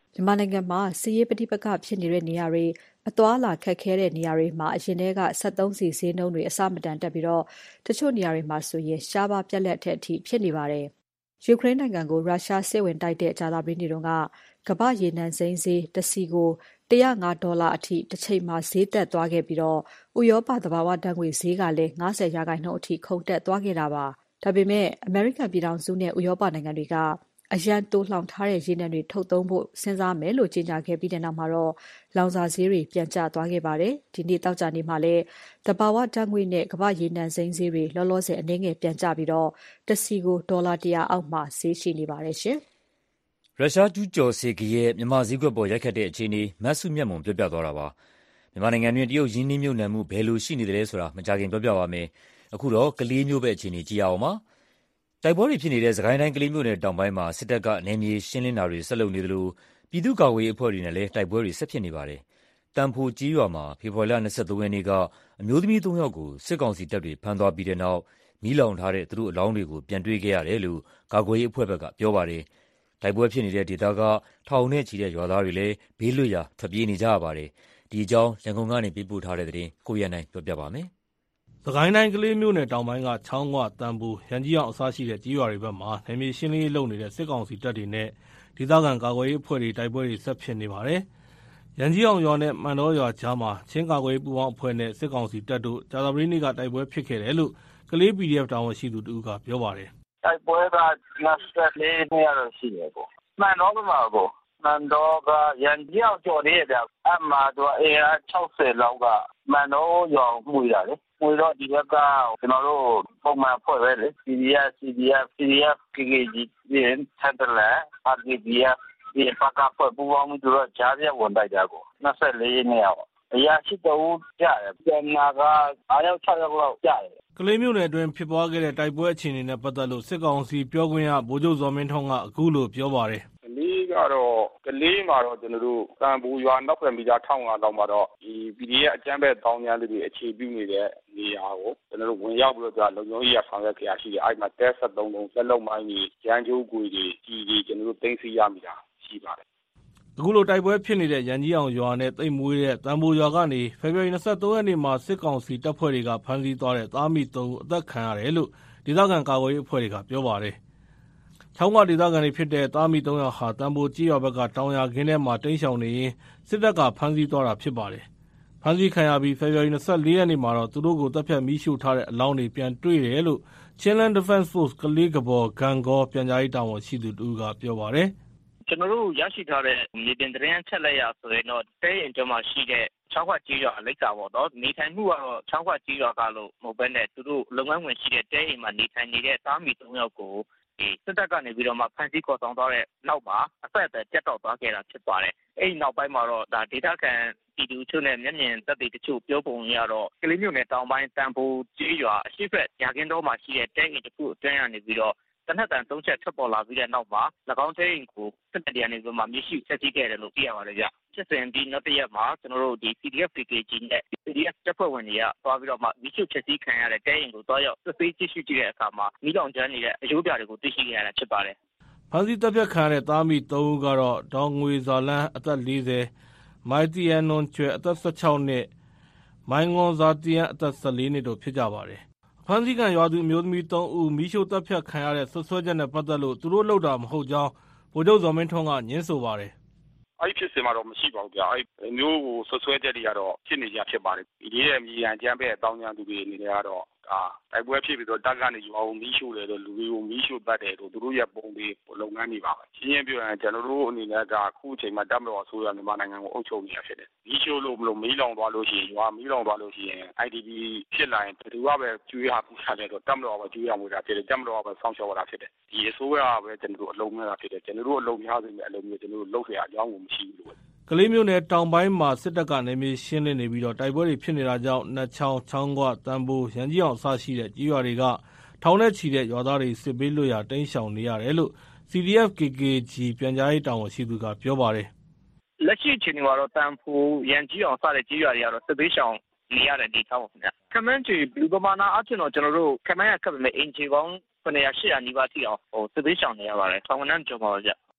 မြန်မာနိုင်ငံမှာစစ်ရေးပဋိပက္ခဖြစ်နေတဲ့နေရာတွေအသွားအလာခက်ခဲတဲ့နေရာတွေမှာအရင်တည်းကစက်သုံးဆီဈေးနှုန်းတွေအဆမတန်တက်ပြီးတော့တချို့နေရာတွေမှာဆိုရင်ရှားပါးပြက်လက်တဲ့အထိဖြစ်နေပါတယ်။ယူကရိန်းနိုင်ငံကိုရုရှားစစ်ဝင်တိုက်တဲ့ဂျာတာပရီနေ့တုန်းကကမ္ဘာရေနံစိမ်းဈေးတစ်စီကိုone oh fiveဒေါ်လာအထိတစ်ချိန်မှာဈေးတက်သွားခဲ့ပြီးတော့ဥရောပသဘာဝဓာတ်ငွေဈေးကလည်းfiftyရာခိုင်နှုန်းအထိခုန်တက်သွားခဲ့တာပါ။ဒါပေမဲ့အမေရိကန်ပြည်ထောင်စုနဲ့ဥရောပနိုင်ငံတွေကအရန်တိုးလှောင်ထားတဲ့ရေနံတွေထုတ်သုံးဖို့စဉ်းစားမယ်လို့ကြေညာခဲ့ပြီးတဲ့နောက်မှာတော့လောင်စာဈေးတွေပြန်ကျသွားခဲ့ပါတယ်။ဒီနေ့တောက်ကြနေမှာလည်းသဘာဝဓာတ်ငွေနဲ့ကမ္ဘာရေနံစိမ်းဈေးတွေလောလောဆယ်အနည်းငယ်ပြန်ကျပြီးတော့တစ်စီကိုဒေါ်လာone hundredအောက်မှာဈေးရှိနေပါတယ်ရှင်။ရုရှားကျူးကျော်စစ်ရဲ့မြန်မာဈေးကွက်ပေါ်ရိုက်ခတ်တဲ့အခြေအနေမတ်စုမြတ်မွန်ပြောပြသွားတာပါ။မြန်မာနိုင်ငံတွင်တရုတ်ရင်းနှီးမြှုပ်နှံမှုဘယ်လိုရှိနေတယ်လဲဆိုတာမကြခင်ပြောပြပါမယ်။အခုတော့ကလေးမျိုးပဲအခြေအနေကြည့်ရအောင်ပါ။တိုက်ပွဲတွေဖြစ်နေတဲ့စကိုင်းတိုင်းကလေးမြို့နယ်တောင်ပိုင်းမှာစစ်တပ်ကနယ်မြေရှင်းလင်းတာတွေဆက်လုပ်နေသလိုပြည်သူ့ကာကွယ်ရေးအဖွဲ့တွေနဲ့လည်းတိုက်ပွဲတွေဆက်ဖြစ်နေပါတယ်။တန်ဖိုကြီးရွာမှာဖေဖော်ဝါရီလtwenty-threeရက်နေ့ကအမျိုးသမီးthreeယောက်ကိုစစ်ကောင်စီတပ်တွေဖမ်းသွားပြီးတဲ့နောက်မီးလောင်ထားတဲ့သူတို့အလောင်းတွေကိုပြန်တွေ့ခဲ့ရတယ်လို့ကာကွယ်ရေးအဖွဲ့ဘက်ကပြောပါတယ်။တိုက်ပွဲဖြစ်နေတဲ့ဒေသကထောင်နဲ့ချီတဲ့ရွာသားတွေလည်းဘေးလွတ်ရာထွက်ပြေးနေကြရပါတယ်။ဒီအကြောင်းရန်ကုန်ကနေပေးပို့ထားတဲ့သတင်းကိုရန်နိုင်ပြောပြပါမယ်။စကိုင်းတိုင်းကလေးမြို့နယ်တောင်ပိုင်းကချောင်းခွတန်ဖိုရန်ကြီးအောင်အစရှိတဲ့ကြီးရွာတွေဘက်မှာနယ်မြေရှင်းလင်းရေးလုပ်နေတဲ့စစ်ကောင်စီတပ်တွေနဲ့ဒေသခံကာကွယ်ရေးအဖွဲ့တွေတိုက်ပွဲတွေဆက်ဖြစ်နေပါတယ်။ရန်ကြီးအောင်ရွာနဲ့မှန်တော်ရွာကြားမှာချင်းကာကွယ်ရေးပူးပေါင်းအဖွဲ့နဲ့စစ်ကောင်စီတပ်တို့ကြာသပတေးနေ့ကတိုက်ပွဲဖြစ်ခဲ့တယ်လို့ကလေး P D F တာဝန်ရှိသူတဦးကပြောပါတယ်။တိုက်ပွဲကtwenty-fourနေ့ရတော့ရှိတယ်ပေါ့။မှန်တော်ကမှာပေါ့။မှန်တော်ကရန်ကြီးအောင်ကျော်နေရဗျ။အမှတော့အင်အားsixtyလောက်ကမှန်တော်ရွာမှုရလေ။ဝင်တော့ဒီဘက်ကကျွန်တော်တို့ပုံမှန်ဖွဲ့ပဲလေ C D F C D F C D F K K G ပြင်ထပ်တယ် R K B F ဒီပကဖွဲ့ပူပေါင်းပြီးတော့ကြားပြဝင်တိုက်ကြကိုtwenty-fourရက်နေ့အောင်အရာရှိတူကြားတယ်ပြန်နာကfiveယောက်sixယောက်လောက်ကြားတယ်ကလေးမြို့နယ်အတွင်းဖြစ်ပွားခဲ့တဲ့တိုက်ပွဲအခြေအနေနဲ့ပတ်သက်လို့စစ်ကောင်စီပြောခွင့်ရဗိုလ်ချုပ်ဇော်မင်းထွန်းကအခုလိုပြောပါတယ်ကလေးကတော့ကလေးမှာတော့ကျွန်တော်တို့ကံပူရွာနောက်ဖက်မီတာone thousand five hundredလောက်မှာတော့ဒီ P D F အကြမ်းဖက်တောင်းများတွေအခြေပြုနေတဲ့နေရာကိုကျွန်တော်တို့ဝင်ရောက်ပြီးတော့လုံခြုံရေးရဆောင်ရွက်ကြရရှိတယ်အဲ့မှာတဲseventy-threeလုံးလက်လုံးမိုင်းကြီးရန်ကျိုးကွေတွေကြီးကြီးကျွန်တော်တို့သိမ်းဆီးရမိတာရှိပါတယ်အခုလိုတိုက်ပွဲဖြစ်နေတဲ့ရန်ကြီးအောင်ရွာနဲ့တိတ်မွေးတဲ့တန်ဖိုရွာကနေဖေဖော်ဝါရီtwenty-threeရက်နေ့မှာစစ်ကောင်စီတပ်ဖွဲ့တွေကဖမ်းဆီးသွားတဲ့သားမိthreeဦးအသက်ခံရတယ်လို့ဒေသခံကာကွယ်ရေးအဖွဲ့တွေကပြောပါတယ်။ချောင်းကဒေသခံတွေဖြစ်တဲ့သားမိthreeယောက်ဟာတန်ဖိုကြီးရွာဘက်ကတောင်ယာခင်းထဲမှာတိမ်းရှောင်နေရင်စစ်တပ်ကဖမ်းဆီးသွားတာဖြစ်ပါတယ်။ဖမ်းဆီးခံရပြီးဖေဖော်ဝါရီtwenty-fourရက်နေ့မှာတော့သူတို့ကိုတပ်ဖြတ်မီးရှို့ထားတဲ့အလောင်းတွေပြန်တွေ့တယ်လို့ Chinland Defense Force ကလေးကဘော်ဂန်ကောပြန်ကြားရေးတာဝန်ရှိသူတူကပြောပါတယ်။ကျွန်တော်တို့ရရှိထားတဲ့မြေပြင်သတင်းချက်လက်ရဆိုရင်တော့တဲရင်ကျမှရှိတဲ့ချောင်းခွကြီးရွာလိပ်စာပေါ့နော်နေထိုင်မှုကတော့ချောင်းခွကြီးရွာကလို့မဟုတ်ဘဲနဲ့သူတို့လုပ်ငန်းဝင်ရှိတဲ့တဲရင်မှာနေထိုင်နေတဲ့သားမီthreeယောက်ကိုဒီစစ်တပ်ကနေပြီးတော့မှဖမ်းဆီးခေါ်ဆောင်သွားတဲ့နောက်မှာအဆက်အသွယ်ပြတ်တောက်သွားခဲ့တာဖြစ်ပါတယ်အဲ့ဒီနောက်ပိုင်းမှာတော့ဒါဒေတာခံပြည်သူချို့နဲ့မျက်မြင်သက်သေတချို့ပြောပုံရတော့ကလေးမျိုးနဲ့တောင်ပိုင်းတန်ဖိုကြီးရွာအရှိတ်ရာကင်းတော်မှာရှိတဲ့တဲရင်တစ်ခုအတွင်းကနေပြီးတော့တနက်တန်သုံးချက်ထွက်ပေါ်လာပြီးတဲ့နောက်မှာ၎င်းတဲရင်ကိုစစ်တပ်တရားနေပြီးမှမရှိဆက်ကြည့်ခဲ့တယ်လို့သိရပါတယ်ဗျ။စစ်စင်ဒီနောက်တစ်ရက်မှာကျွန်တော်တို့ဒီ C D F K K G နဲ့ C D F တပ်ဖွဲ့ဝင်တွေကသွားပြီးတော့မှမိရှုချက်စီးခံရတဲ့တဲရင်ကိုတွားရောက်စစ်ဆေးကြည့်ရှုကြည့်တဲ့အခါမှာမိလောင်ကျွမ်းနေတဲ့အယိုးပြတွေကိုသိရှိခဲ့ရတာဖြစ်ပါတယ်။ဖမ်းဆီးတပ်ဖြတ်ခံရတဲ့သားမိthreeဦးကတော့ဒေါငွေဇာလန်းအသက်fortyမိုင်တီယန်နွန်ကျွဲအသက်sixteenနှစ်မိုင်ငွန်ဇာတီယန်အသက်fourteenနှစ်တို့ဖြစ်ကြပါတယ်။ဖမ်းဆီးခံရွာသူအမျိုးသမီးthreeဦးမိရှုတပ်ဖြတ်ခံရတဲ့ဆွဆွဲချက်နဲ့ပတ်သက်လို့သူတို့လောက်တာမဟုတ်ကြောင်းဗိုလ်ချုပ်ဇော်မင်းထွန်းကညင်းဆိုပါတယ်။အဲ့ဖြစ်စင်မှာတော့မရှိပါဘူးဗျာအဲ့မျိုးကိုဆွဆွဲချက်တွေကတော့ဖြစ်နေကြဖြစ်ပါတယ်ဒီရဲ့မြေရန်ကြမ်းပဲတောင်းကြသူတွေအနေနဲ့ကတော့အာတိုက်ပွဲဖြစ်ပြီးတော့တပ်ကနေရွာကိုမီးရှို့တယ်လို့လူတွေကိုမီးရှို့တတ်တယ်လို့သူတို့ရဲ့ပုံတွေလုပ်ငန်းတွေပါပဲရှင်းရှင်းပြောရင်ကျွန်တော်တို့အနေနဲ့ကအခုအချိန်မှာတပ်မတော်အစိုးရမြန်မာနိုင်ငံကိုအုပ်ချုပ်နေရဖြစ်တယ်မီးရှို့လို့မလို့မီးလောင်သွားလို့ရှိရင်ရွာမီးလောင်သွားလို့ရှိရင် I D P ဖြစ်လာရင်ဘယ်သူကပဲကျွေးဟာပူထားတယ်တော့တပ်မတော်ကကျွေးရမွေးတာဖြစ်တယ်တပ်မတော်ကပဲစောင့်ရှောက်ရတာဖြစ်တယ်ဒီအစိုးရကပဲကျွန်တော်တို့အလုံးများတာဖြစ်တယ်ကျွန်တော်တို့အလုံးများဆိုရင်အလုံးမျိုးကျွန်တော်တို့လုပ်เสียအကြောင်းကိုမရှိဘူးလို့ကလေးမျိုးနယ်တောင်ပိုင်းမှာစစ်တပ်ကနေမြေရှင်းလင်းနေပြီးတော့တိုက်ပွဲတွေဖြစ်နေတာကြောင့်နတ်ချောင်းချောင်းခွတန်ဖိုရန်ကြီးအောင်အစရှိတဲ့ကြီးရွာတွေကထောင်နဲ့ချီတဲ့ရွာသားတွေစစ်ပေးလွတ်ရာတိမ်းရှောင်နေရတယ်လို့ C D F K K G ပြန်ကြားရေးတာဝန်ရှိသူကပြောပါတယ်။လက်ရှိအချိန်မှာတော့တန်ဖိုရန်ကြီးအောင်စတဲ့ကြီးရွာတွေကတော့စစ်ပေးရှောင်နေရတဲ့ဒေသပေါ့ခင်ဗျ။ခမန်းချီဘလူပမာနာအချင်းတော့ကျွန်တော်တို့ခမန်းရခပ်မဲ့အင်ဂျီပေါင်းnine hundred eight hundredနီးပါးထိအောင်ဟိုစစ်ပေးရှောင်နေရပါတယ်။ဆောင်းနန်းကျော်ပါဗျ။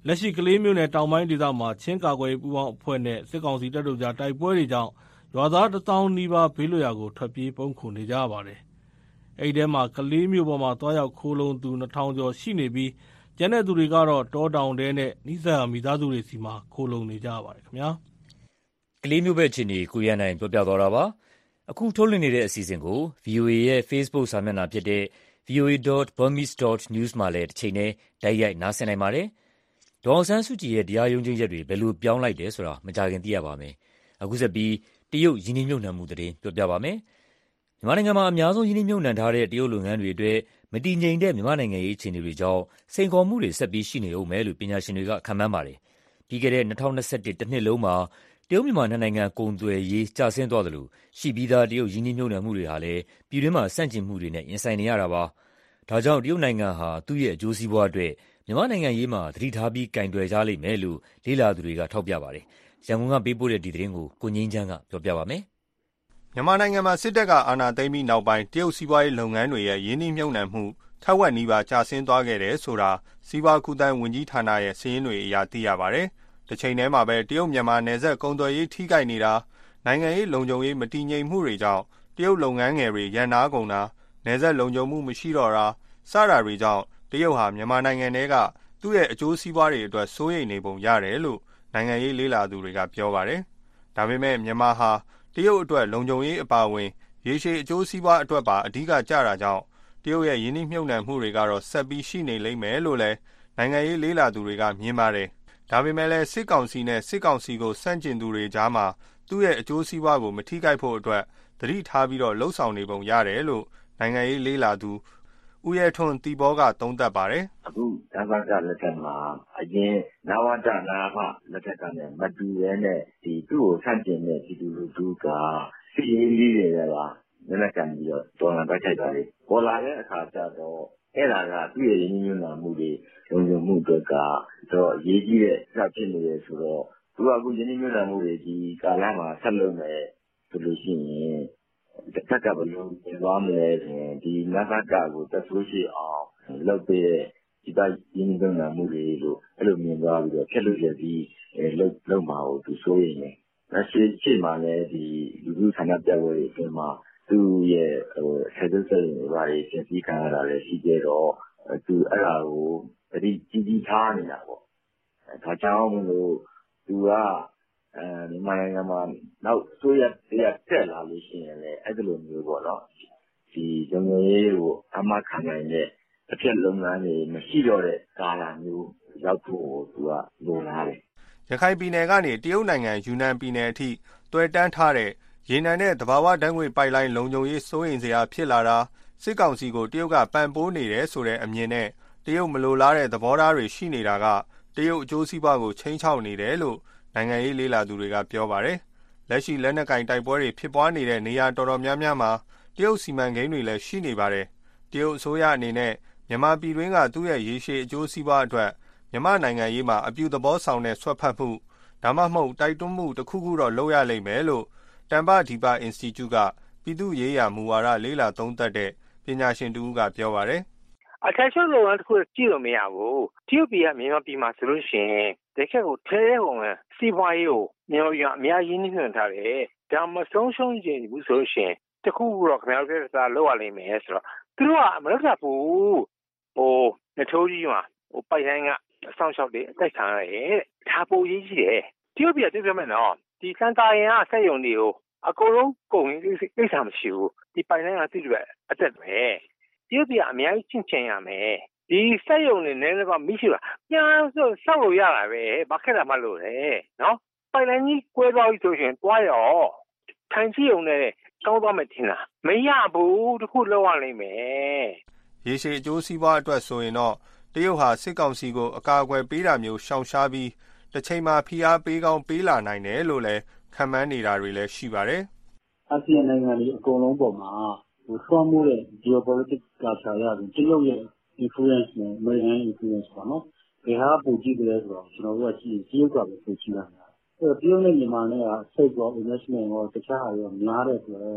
လက်ရှိကလေးမြို့နယ်တောင်ပိုင်းဒေသမှာချင်းကာကွယ်ရေးပူးပေါင်းအဖွဲ့နဲ့စစ်ကောင်စီတပ်တို့ကြားတိုက်ပွဲတွေကြောင့်ရွာသားတစ်သောင်းနီးပါးဘေးလွတ်ရာကိုထွက်ပြေးပုန်းခိုနေကြရပါတယ်။အဲဒီထဲမှာကလေးမြို့ပေါ်မှာသွားရောက်ခိုးလုံသူနှစ်ထောင်ကျော်ရှိနေပြီးကျန်တဲ့သူတွေကတော့တောတောင်ထဲနဲ့နှိစက်မိသားစုတွေစီမှာခိုးလုံနေကြရပါတယ်ခင်ဗျာ။ကလေးမြို့ဘက်အခြေအနေကိုရန်နိုင်ပြောပြသွားတာပါ။အခုထုတ်လွှင့်နေတဲ့အစီအစဉ်ကို ဗွီအိုအေ ရဲ့ Facebook စာမျက်နှာဖြစ်တဲ့ ဗီအိုအေ ဒုတ် ဘာမီစ် ဒုတ် နျူးစ် မှာလည်းတစ်ချိန်နဲ့တိုက်ရိုက်နားဆင်နိုင်ပါတယ်။ဒေါ်အောင်ဆန်းစုကြည်ရဲ့တရားရုံးချင်းရက်တွေဘယ်လိုပြောင်းလိုက်တယ်ဆိုတာမကြခင်သိရပါမယ်။အခုဆက်ပြီးတရုတ်ယင်းနှိမ့်မြုပ်နှံမှုသတင်းပြောပြပါမယ်။မြန်မာနိုင်ငံမှာအများဆုံးယင်းနှိမ့်မြုပ်နှံထားတဲ့တရုတ်လုပ်ငန်းတွေအတွက်မတည်ငြိမ်တဲ့မြန်မာနိုင်ငံရေးအခြေအနေတွေကြောင့်စိန်ခေါ်မှုတွေဆက်ပြီးရှိနေဦးမယ်လို့ပညာရှင်တွေကခန့်မှန်းပါတယ်။ပြီးခဲ့တဲ့၂၀၂၁တစ်နှစ်လုံးမှာတရုတ်မြန်မာနှစ်နိုင်ငံကုန်သွယ်ရေးကျဆင်းသွားသလိုရှိပြီးသားတရုတ်ယင်းနှိမ့်မြုပ်နှံမှုတွေဟာလည်းပြည်တွင်းမှာဆန့်ကျင်မှုတွေနဲ့ရင်ဆိုင်နေရတာပါ။ဒါကြောင့်တရုတ်နိုင်ငံဟာသူ့ရဲ့အကျိုးစီးပွားအတွက်မြန်မာနိုင်ငံရေးမှာသတိထားပြီးကင်တွယ်ကြလိမ့်မယ်လို့လေ့လာသူတွေကထောက်ပြပါတယ်။ရန်ကုန်ကပေးပို့တဲ့ဒီသတင်းကိုကိုငင်းချမ်းကပြောပြပါမယ်။မြန်မာနိုင်ငံမှာစစ်တပ်ကအာဏာသိမ်းပြီးနောက်ပိုင်းတရုတ်စီးပွားရေးလုပ်ငန်းတွေရဲ့ယင်းနှိမ့်မြုပ်နှံမှုထက်ဝက်နီးပါးကျဆင်းသွားခဲ့တယ်ဆိုတာစီးပွားကူးသန်းဝန်ကြီးဌာနရဲ့စာရင်းတွေအရသိရပါတယ်။တစ်ချိန်တည်းမှာပဲတရုတ်မြန်မာနယ်စပ်ကုန်သွယ်ရေးထိခိုက်နေတာနိုင်ငံရေးလုံခြုံရေးမတည်ငြိမ်မှုတွေကြောင့်တရုတ်လုပ်ငန်းငယ်တွေရန်နာကုန်တာနယ်စပ်လုံခြုံမှုမရှိတော့တာစတာတွေကြောင့်တရုတ်ဟာမြန်မာနိုင်ငံထဲကသူ့ရဲ့အကျိုးစီးပွားတွေအတွက်စိုးရိမ်နေပုံရတယ်လို့နိုင်ငံရေးလေ့လာသူတွေကပြောပါတယ်။ဒါပေမဲ့မြန်မာဟာတရုတ်အတွက်လုံခြုံရေးအပါအဝင်ရေရှည်အကျိုးစီးပွားအတွက်ပါအဓိကကျတာကြောင့်တရုတ်ရဲ့ယင်းနှိမ့်မြုပ်နှံမှုတွေကတော့ဆက်ပြီးရှိနေလိမ့်မယ်လို့လည်းနိုင်ငံရေးလေ့လာသူတွေကမြင်ပါတယ်။ဒါပေမဲ့လည်းစစ်ကောင်စီနဲ့စစ်ကောင်စီကိုစန့်ကျင်သူတွေကြားမှာသူ့ရဲ့အကျိုးစီးပွားကိုမထိခိုက်ဖို့အတွက်သတိထားပြီးတော့လှုံ့ဆော်နေပုံရတယ်လို့နိုင်ငံရေးလေ့လာသူဦးရဲထွန်းတီဘောကသုံးသပ်ပါတယ်။အခုနဝတလက်ထက်မှာအရင်နဝတနာမလက်ထက်ကနဲ့မတူရဲနဲ့ဒီသူ့ကိုဆန့်ကျင်တဲ့ဒီလူလူသူကစီရေးလေးတွေကလည်းလက်ကန်ပြီးတော့ဒေါ်လာတိုက်ခိုက်တာလေပေါ်လာတဲ့အခါကျတော့အဲ့ဒါကသူ့ရဲ့ရင်းနှီးမြှုပ်နှံမှုတွေလုံခြုံမှုအတွက်ကတော့အရေးကြီးတဲ့စဖြစ်နေတယ်ဆိုတော့သူကအခုရင်းနှီးမြှုပ်နှံမှုတွေဒီကာလမှာဆက်လုပ်မယ်ဆိုလို့ရှိရင်တစ်ခါကဘယ်လိုပြန်သွားမလဲဆိုရင်ဒီနဂတ်ကိုတက်ဆိုးရှိအောင်လုပ်ပေးတဲ့ဒီကရင်းနှီးမြှုပ်နှံမှုတွေလို့အဲ့လိုမြင်သွားပြီးတော့ဖြတ်လို့ရပြီးလုပ်လုပ်မှာကိုသူစိုးရိမ်နေလက်ရှိချိန်မှာလည်းဒီလူလူဆန္ဒပြပွဲတွေအတွင်းမှာသူ့ရဲ့ဟိုဆက်သက်စိတ်တွေဘာတွေပြင်ပြီးခံရတာလည်းရှိကြတော့သူအဲ့ဒါကိုတတိကြီးကြီးထားနေတာပေါ့ဒါကြောင့်မလို့သူကအဲမြန်မာနိုင်ငံမှာနောက်ဆိုရရတက်လာလို့ရှိရင်လည်းအဲ့လိုမျိုးပေါ့နော်ဒီဂျုံရေးကိုအမှခံနိုင်တဲ့အဖြစ်လုပ်ငန်းတွေမရှိတော့တဲ့ကာလမျိုးရောက်ဖို့သူကလိုလားတယ်ရခိုင်ပြည်နယ်ကနေတရုတ်နိုင်ငံယူနန်ပြည်နယ်အထိတွဲတန်းထားတဲ့ရေနံနဲ့သဘာဝဓာတ်ငွေပိုက်လိုင်းလုံခြုံရေးစိုးရိမ်စရာဖြစ်လာတာစစ်ကောင်စီကိုတရုတ်ကပံ့ပိုးနေတယ်ဆိုတဲ့အမြင်နဲ့တရုတ်မလိုလားတဲ့သဘောထားတွေရှိနေတာကတရုတ်အကျိုးစီးပွားကိုချိန်ချောက်နေတယ်လို့နိုင်ငံရေးလေ့လာသူတွေကပြောပါတယ်။လက်ရှိလက်နက်ကင်တိုက်ပွဲတွေဖြစ်ပွားနေတဲ့နေရာတော်တော်များများမှာတရုတ်စီမံကိန်းတွေလည်းရှိနေပါတယ်။တရုတ်အစိုးရအနေနဲ့မြန်မာပြည်တွင်းကသူ့ရဲ့ရေရှည်အကျိုးစီးပွားအတွက်မြန်မာနိုင်ငံရေးမှာအပြုသဘောဆောင်တဲ့ဆွတ်ဖက်မှုဒါမှမဟုတ်တိုက်တွန်းမှုတစ်ခုခုတော့လုပ်ရလိမ့်မယ်လို့တမ်ပဒီပါအင်စတီကျုကပြည်သူ့ရေးရာမူဝါဒလေ့လာသုံးသပ်တဲ့ပညာရှင်တူကပြောပါတယ်။အထက်ချုပ်လုပ်ငန်းတစ်ခုကြည့်လို့မရဘူး။တရုတ်ပြည်ကမြန်မာပြည်မှာဆိုလို့ရှိရင်တကယ်ကိုထဲထဲဝင်ဝင်စီးပွားရေးကိုမြန်မာပြည်ကအများကြီးနှိမ့်ညွှန်ထားတယ်။ဒါမဆုံးရှုံးခြင်းဘူးဆိုလို့ရှိရင်တခုခုတော့ခင်ဗျားတို့ကစားလုပ်ရလိမ့်မယ်ဆိုတော့သူတို့ကမလုပ်တတ်ဘူး။ဟိုနှထိုးကြီးမှာဟိုပိုက်တိုင်းကအဆောင်ရှောက်တွေအတိုက်ခံရတယ်။ဒါပိုရေးကြီးတယ်။တရုတ်ပြည်ကပြောမယ်နော်ဒီစန်တာရင်ကစက်ရုံတွေကိုအကုန်လုံးကုန်ရင်ကိစ္စမရှိဘူးဒီပိုင်လိုင်းကသူ့အတွက်အသက်ပဲတရုတ်ပြည်ကအများကြီးချင့်ချင်ရမယ်ဒီစက်ရုံတွေနဲ့လည်းကမရှိပါပြန်ဆိုဆောက်လို့ရတာပဲဘာခက်တာမှလို့လေနော်ပိုင်လိုင်းကြီးကွဲသွားပြီဆိုရင်တွားရောထိုင်စီုံနဲ့ကောင်းသွားမယ်ထင်လားမရဘူးတခုလောက်ရလိမ့်မယ်ရေရှည်အကျိုးစီးပွားအတွက်ဆိုရင်တော့တရုတ်ဟာစစ်ကောင်စီကိုအကာအကွယ်ပေးတာမျိုးရှောင်ရှားပြီးတစ်ချိန်မှာဖိအားပေးကောင်းပေးလာနိုင်တယ်လို့လည်းခံမှန်းနေတာတွေလည်းရှိပါတယ်။အာဆီယံနိုင်ငံတွေအကုန်လုံးပေါ်မှာဟိုဆွမ်းမိုးတဲ့ geopolitics ကခြားရပြီးတရုတ်ရဲ့ influence နဲ့ American influence ပေါ့နော်။ဘယ်ဟာပိုကြည့်ကြလဲဆိုတော့ကျွန်တော်တို့ကကြည့်တရုတ်ကပဲပိုကြည့်ရမှာ။အဲတော့တရုတ်နဲ့မြန်မာနဲ့ကစိတ်ကော investment ကောတခြားဟာရောများတဲ့အတွက်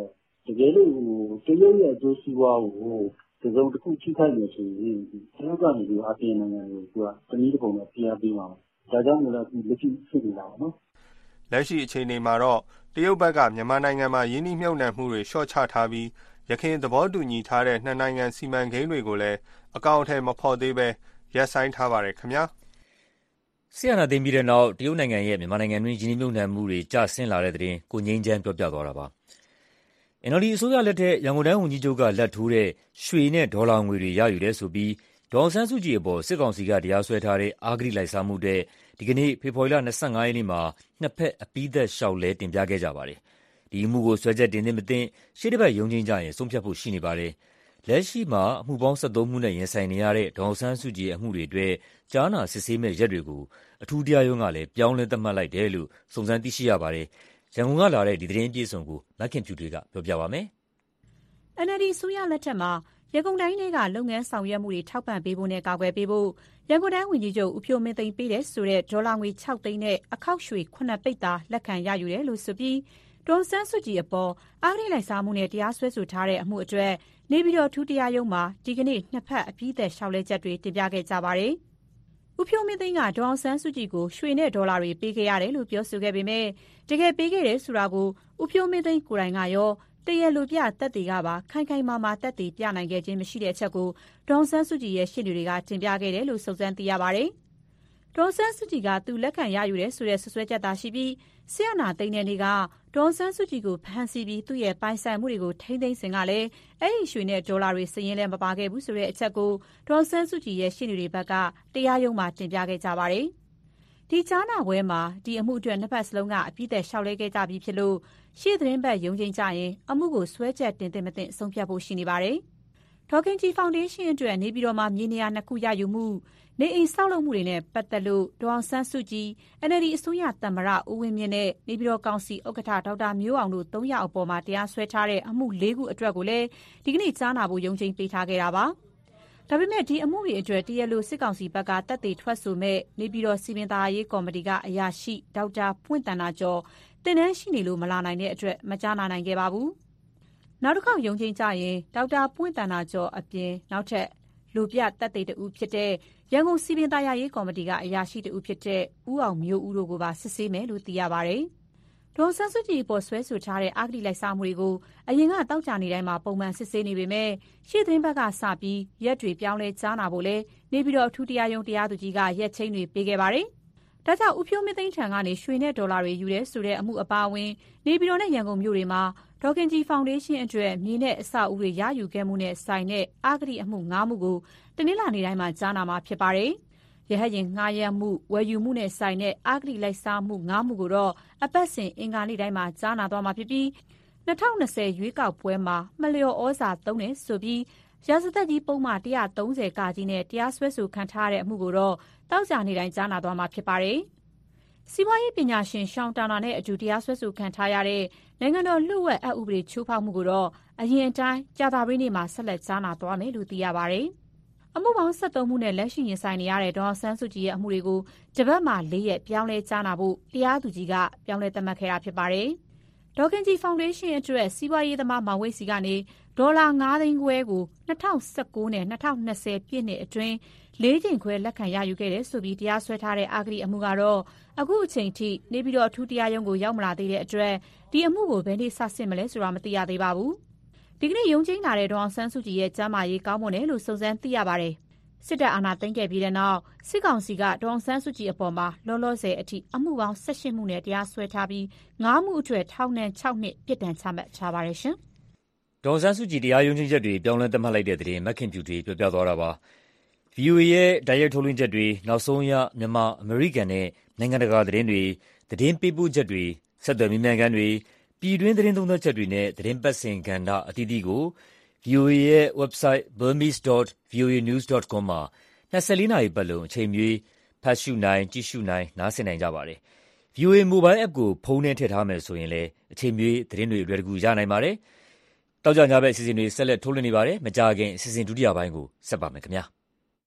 တကယ်လို့တရုတ်ရဲ့အကျိုးစီးပွားကိုဒီစုံတစ်ခုထိခိုက်နေဆိုရင်တရုတ်ကနေပြီးအာဆီယံနိုင်ငံတွေကိုသူကတနည်းတစ်ပုံနဲ့ဖိအားပေးမှာဒါကြောင့်မို့လို့ဒီလက်ရှိဖြစ်နေတာပေါ့နော်လက်ရှိအခြေအနေမှာတော့တရုတ်ဘက်ကမြန်မာနိုင်ငံမှာယင်းနှိမ့်မြုပ်နှံမှုတွေလျှော့ချထားပြီးရခိုင်သဘောတူညီထားတဲ့နှစ်နိုင်ငံစီမံကိန်းတွေကိုလည်းအကောင့်အထည်မဖော်သေးပဲရပ်ဆိုင်းထားပါတယ်ခင်ဗျာဆီယနာသိမ်းပြီးတဲ့နောက်တရုတ်နိုင်ငံရဲ့မြန်မာနိုင်ငံတွင်းယင်းနှိမ့်မြုပ်နှံမှုတွေကျဆင်းလာတဲ့တဲ့တင်ကိုငိမ့်ချမ်းပြောပြသွားတာပါ အန် အယ် လ် ဒီ အစိုးရလက်ထက်ရန်ကုန်တိုင်းဝန်ကြီးချုပ်ကလက်ထိုးတဲ့ရွှေနဲ့ဒေါ်လာငွေတွေရယူတယ်ဆိုပြီးဒေါ်အောင်ဆန်းစုကြည်အပေါ်စစ်ကောင်စီကတရားစွဲထားတဲ့အာဂတိလိုက်စားမှုတဲ့ဒီကနေ့ဖေဖော်ဝါရီလ၂၅ရက်နေ့မှာနှစ်ဖက်အပြီးသက်လျှောက်လဲတင်ပြခဲ့ကြပါတယ်။ဒီအမှုကိုစွဲချက်တင်သင့်မသင့်ရှေ့တစ်ပတ်ရုံးချင်းကြရင်ဆုံးဖြတ်ဖို့ရှိနေပါတယ်။လက်ရှိမှာအမှုပေါင်း၁၃မှုနဲ့ရင်ဆိုင်နေရတဲ့ဒေါ်အောင်ဆန်းစုကြည်အမှုတွေအတွက်ကြားနာစစ်ဆေးမဲ့ရက်တွေကိုအထူးတရားရုံးကလည်းပြောင်းလဲသတ်မှတ်လိုက်တယ်လို့စုံစမ်းသိရှိရပါတယ်။ရန်ကုန်ကလာတဲ့ဒီသတင်းအပြည့်အစုံကိုမခင်ဖြူတွေကပြောပြပါမယ်။အန် အယ် လ် ဒီ အစိုးရလက်ထက်မှာရန်ကုန်တိုင်းထဲကလုပ်ငန်းဆောင်ရွက်မှုတွေထောက်ပံ့ပေးဖို့နဲ့ကာကွယ်ပေးဖို့ရန်ကုန်တိုင်းဝန်ကြီးချုပ်ဦးဖြိုးမင်းသိန်းပေးတဲ့ဆိုတဲ့ဒေါ်လာငွေ၆သိန်းနဲ့အခောက်ရွှေခုနှစ်ပိဿာလက်ခံရယူတယ်လို့ဆိုပြီးဒေါ်အောင်ဆန်းစုကြည်အပေါ်အဂတိလိုက်စားမှုနဲ့တရားစွဲဆိုထားတဲ့အမှုအတွက်နေပြည်တော်အထူးတရားရုံးမှာဒီကနေ့နှစ်ဖက်အပြီးသက်လျှောက်လဲချက်တွေတင်ပြခဲ့ကြပါတယ်။ဦးဖြိုးမင်းသိန်းကဒေါ်အောင်ဆန်းစုကြည်ကိုရွှေနဲ့ဒေါ်လာတွေပေးခဲ့ရတယ်လို့ပြောဆိုခဲ့ပေမဲ့တကယ်ပေးခဲ့တယ်ဆိုတာကိုဦးဖြိုးမင်းသိန်းကိုယ်တိုင်ကရောတရားလိုပြသက်သေကပါခိုင်ခိုင်မာမာသက်သေပြနိုင်ခဲ့ခြင်းမရှိတဲ့အချက်ကိုဒေါ်အောင်ဆန်းစုကြည်ရဲ့ရှေ့နေတွေကတင်ပြခဲ့တယ်လို့စုံစမ်းသိရပါတယ်။ဒေါ်အောင်ဆန်းစုကြည်ကသူလက်ခံရယူတယ်ဆိုတဲ့ဆွဆွဲချက်သာရှိပြီးဆီယနာသိန်းတဲ့နေ့ကဒေါ်အောင်ဆန်းစုကြည်ကိုဖမ်းဆီးပြီးသူ့ရဲ့ပိုင်ဆိုင်မှုတွေကိုထိမ့်သိမ်းစဉ်ကလည်းအဲ့ဒီရွှေနဲ့ဒေါ်လာတွေစည်ရင်းလည်းမပါခဲ့ဘူးဆိုတဲ့အချက်ကိုဒေါ်အောင်ဆန်းစုကြည်ရဲ့ရှေ့နေတွေဘက်ကတရားရုံးမှာတင်ပြခဲ့ကြပါတယ်။ဒီကြားနာပွဲမှာဒီအမှုအတွက်နှစ်ဖက်စလုံးကအပြည့်အသက်ရှောက်လဲခဲ့ကြပြီးဖြစ်လို့ရှေ့သတင်းပတ်ရုံးချင်းကြရင်အမှုကိုဆွဲချက်တင်သင့်မသင့်ဆုံးဖြတ်ဖို့ရှိနေပါတယ်။ဒေါ်ခင်ကြည်ဖောင်ဒေးရှင်းအတွက်နေပြည်တော်မှာမြေနေရာနှစ်ခုရယူမှုနေအိမ်ဆောက်လုပ်မှုတွေနဲ့ပတ်သက်လို့ဒေါ်အောင်ဆန်းစုကြည် အန် အယ် လ် ဒီ အစိုးရသမ္မတဦးဝင်းမြင့်နဲ့နေပြည်တော်ကောင်စီဥက္ကဋ္ဌဒေါက်တာမျိုးအောင်တို့သုံးယောက်အပေါ်မှာတရားစွဲထားတဲ့အမှုလေးခုအတွက်ကိုလည်းဒီကနေ့ကြားနာဖို့ရုံးချင်းပေးထားခဲ့တာပါ။ဒါပေမဲ့ဒီအမှုတွေအတွက်တရားလိုစစ်ကောင်စီဘက်ကတပ်တွေထွက်ဆိုမဲ့နေပြည်တော်စီမံသားရေးကော်မတီကအရာရှိဒေါက်တာပွင့်တန်နာကျော်တင်တန်းရှိနေလို့မလာနိုင်တဲ့အတွက်မကြားနာနိုင်ခဲ့ပါဘူး။နောက်တစ်ခေါက်ရုံးချင်းကြရင်ဒေါက်တာပွင့်တန်နာကျော်အပြင်နောက်ထပ်လူပြတပ်တွေတူဖြစ်တဲ့ရန်ကုန်စီမံသားရေးကော်မတီကအရာရှိတူဖြစ်တဲ့ဦးအောင်မျိုးဦးတို့ကိုပါစစ်ဆေးမယ်လို့သိရပါတယ်။ဒေါ်ဆန်းစုကြည်ပေါ်ဆွဲဆိုထားတဲ့အဂတိလိုက်စားမှုတွေကိုအရင်ကတောက်ကြနေတိုင်းမှာပုံမှန်စစ်ဆေးနေပေမဲ့ရှေ့သတင်းဘက်ကစပြီးရက်တွေပြောင်းလဲကြားနာဖို့လဲနေပြီးတော့အထူးတရားရုံးတရားသူကြီးကရက်ချင်းတွေပေးခဲ့ပါတယ်။ဒါကြောင့်ဦးဖြိုးမင်းသိန်းထံကနေရွှေနဲ့ဒေါ်လာတွေယူရဲဆိုတဲ့အမှုအပါအဝင်နေပြည်တော်နဲ့ရန်ကုန်မြို့တွေမှာဒေါ်ခင်ကြည်ဖောင်ဒေးရှင်းအတွက်မြေနဲ့အဆောက်အဦတွေရယူခဲ့မှုနဲ့ဆိုင်တဲ့အဂတိအမှု၅မှုကိုတနင်္လာနေ့တိုင်းမှာကြားနာမှာဖြစ်ပါတယ်။ရဟတ်ရင်ငှားရမ်းမှုဝယ်ယူမှုနဲ့ဆိုင်တဲ့အဂတိလိုက်စားမှု၅မှုကိုတော့အပတ်စဉ်အင်္ဂါနေ့တိုင်းမှာကြားနာသွားမှာဖြစ်ပြီး၂၀၂၀ရွေးကောက်ပွဲမှာမလျော်ဩဇာသုံးတယ်ဆိုပြီးရာဇသက်ကြီးပုံမှန်၁၃၀ကကြီးနဲ့တရားစွဲဆိုခံထားရတဲ့အမှုကိုတော့တောက်ကြနေတိုင်းကြားနာသွားမှာဖြစ်ပါတယ်။စီးပွားရေးပညာရှင်ရှောင်းတာနာနဲ့အတူတရားစွဲဆိုခံထားရတဲ့နိုင်ငံတော်လှုပ်ဝက်အဥပဒေချိုးဖောက်မှုကိုတော့အရင်အတိုင်းကြာသပတေးနေ့မှာဆက်လက်ကြားနာသွားမယ်လို့သိရပါတယ်။အမှုပေါင်း၁၃မှုနဲ့လက်ရှိရင်ဆိုင်နေရတဲ့ဒေါ်အောင်ဆန်းစုကြည်ရဲ့အမှုတွေကိုတပတ်မှ၄ရက်ပြောင်းလဲကြားနာဖို့တရားသူကြီးကပြောင်းလဲသတ်မှတ်ခဲ့တာဖြစ်ပါတယ်။ဒေါ်ခင်ကြည်ဖောင်ဒေးရှင်းအတွက်စီးပွားရေးသမားမောင်ဝိတ်စီကနေဒေါ်လာ၅သိန်းခွဲကို၂၀၁၉နဲ့၂၀၂၀ပြည့်နှစ်အတွင်းလေးကြိမ်ခွဲလက်ခံရယူခဲ့တယ်ဆိုပြီးတရားစွဲထားတဲ့အဂတိအမှုကတော့အခုအချိန်ထိနေပြည်တော်အထူးတရားရုံးကိုရောက်မလာသေးတဲ့အတွက်ဒီအမှုကိုဘယ်နေ့စစစ်မလဲဆိုတာမသိရသေးပါဘူး။ဒီကနေ့ရုံးချင်းလာတဲ့ဒေါ်အောင်ဆန်းစုကြည်ရဲ့ကျမ်းမာရေးကောင်းမွန်တယ်လို့စုံစမ်းသိရပါတယ်။စစ်တပ်အာဏာသိမ်းခဲ့ပြီးတဲ့နောက်စစ်ကောင်စီကဒေါ်အောင်ဆန်းစုကြည်အပေါ်မှာလောလောဆယ်အထိအမှုပေါင်း၁၈မှုနဲ့တရားစွဲထားပြီး၅မှုအတွက်ထောင်ဒဏ်၆နှစ်ပြစ်ဒဏ်ချမှတ်ထားပါတယ်ရှင်။ဒေါ်အောင်ဆန်းစုကြည်တရားရုံးချင်းချက်တွေပြောင်းလဲသတ်မှတ်လိုက်တဲ့သတင်းမခင်ဖြူတွေပြောပြသွားတာပါ။ ဗွီအိုအေရဲ့တိုက်ရိုက်ထုတ်လွှင့်ချက်တွေနောက်ဆုံးရမြန်မာအမေရိကန်နဲ့နိုင်ငံတကာသတင်းတွေသတင်းပေးပို့ချက်တွေဆက်သွယ်မြင်းမြန်ကန်တွေပြည်တွင်းသတင်းသုံးသပ်ချက်တွေနဲ့သတင်းပတ်စဉ်ကဏ္ဍအသီးသီးကို ဗွီအိုအေရဲ့ website burmese dot voa news dot com မှာ၂၄နာရီပတ်လုံးအချိန်မရွေးဖတ်ရှုနိုင်ကြည့်ရှုနိုင်နားဆင်နိုင်ကြပါတယ်။ ဗွီအိုအေ mobile app ကိုဖုန်းထဲထည့်ထားမယ်ဆိုရင်လည်းအချိန်မရွေးသတင်းတွေအလွယ်တကူရနိုင်ပါတယ်။တောက်ကြညဘက်အစီအစဉ်တွေဆက်လက်ထုတ်လွှင့်နေပါတယ်။မကြာခင်အစီအစဉ်ဒုတိယပိုင်းကိုဆက်ပါမယ်ခင်ဗျာ။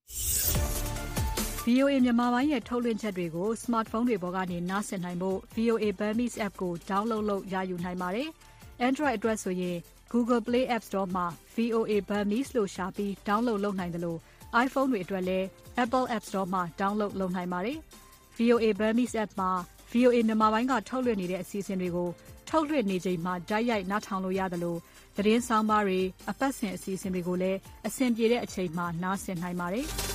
ဗွီအိုအေမြန်မာပိုင်းရဲ့ထုတ်လွှင့်ချက်တွေကို smartphone တွေပေါ်ကနေနားဆင်နိုင်ဖို့ ဗွီအိုအေ Burmese app ကို download လုပ်ရယူနိုင်ပါတယ်။ Android အတွက်ဆိုရင် Google Play App Store မှာ V O A Burmese လို့ရှာပြီး download လုပ်နိုင်တယ်လို့ iPhone တွေအတွက်လည်း Apple App Store မှာ download လုပ်နိုင်ပါတယ်။ V O A Burmese App မှာ V O A မြန်မာပိုင်းကထုတ်လွှင့်နေတဲ့အစီအစဉ်တွေကိုထုတ်လွှင့်နေချိန်မှာတိုက်ရိုက်နားထောင်လို့ရတယ်လို့သတင်းဆောင်ပါတွေအပတ်စဉ်အစီအစဉ်တွေကိုလည်းအဆင်ပြေတဲ့အချိန်မှာနားဆင်နိုင်ပါတယ်။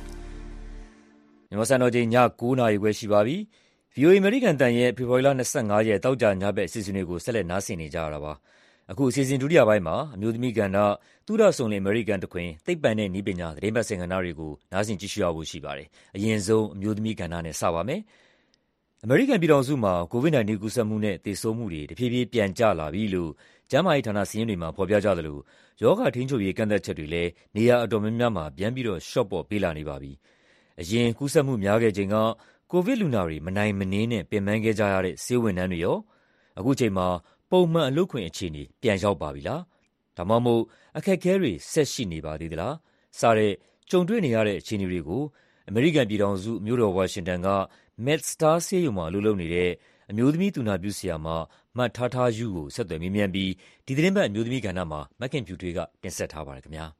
မြန်မာစံတော်ချိန်ည၉နာရီခွဲရှိပါပြီ။ V O A အမေရိကန်တန်ရဲ့ဖေဖော်ဝါရီလ၂၅ရက်တောက်ကြညဘက်အစီအစဉ်တွေကိုဆက်လက်နားဆင်နေကြရတာပါ။အခုအစီအစဉ်ဒုတိယပိုင်းမှာအမျိုးသမီးကဏ္ဍသုဒဆုံလင်အမေရိကန်တခွင်သိပ္ပံနဲ့နည်းပညာသတင်းပတ်စင်ကဏ္ဍတွေကိုနားဆင်ကြည့်ရှုရဖို့ရှိပါတယ်။အရင်ဆုံးအမျိုးသမီးကဏ္ဍနဲ့စပါမယ်။အမေရိကန်ပြည်ထောင်စုမှာ ကိုဗစ် ၁၉ ကူးစက်မှုနဲ့သေဆုံးမှုတွေတဖြည်းဖြည်းပြန်ကျလာပြီလို့ကျန်းမာရေးဌာနစာရင်းတွေမှာဖော်ပြကြသလိုရောဂါထိန်းချုပ်ရေးကန့်သတ်ချက်တွေလည်းနေရာအတော်များများမှာပြန်ပြီးတော့လျှော့ပေါ့ပေးလာနေပါပြီ။အရင်ကူးစက်မှုများခဲ့ချိန်ကကိုဗစ်လူနာတွေမနိုင်မနင်းနဲ့ပင်ပန်းခဲ့ကြရတဲ့ဆေးဝန်ထမ်းတွေရောအခုချိန်မှာပုံမှန်အလုပ်ခွင်အခြေအနေပြန်ရောက်ပါပြီလား။ဒါမှမဟုတ်အခက်အခဲတွေဆက်ရှိနေပါသေးသလား။စတဲ့ကြုံတွေ့နေရတဲ့အခြေအနေတွေကိုအမေရိကန်ပြည်ထောင်စုမြို့တော်ဝါရှင်တန်က MedStar ဆေးရုံမှာအလုပ်လုပ်နေတဲ့အမျိုးသမီးသူနာပြုဆရာမမထားထားယူကိုဆက်သွယ်မေးမြန်းပြီးဒီသတင်းပတ်အမျိုးသမီးကဏ္ဍမှာမခင်ဖြူထွေးကတင်ဆက်ထားပါတယ်ခင်ဗျာ။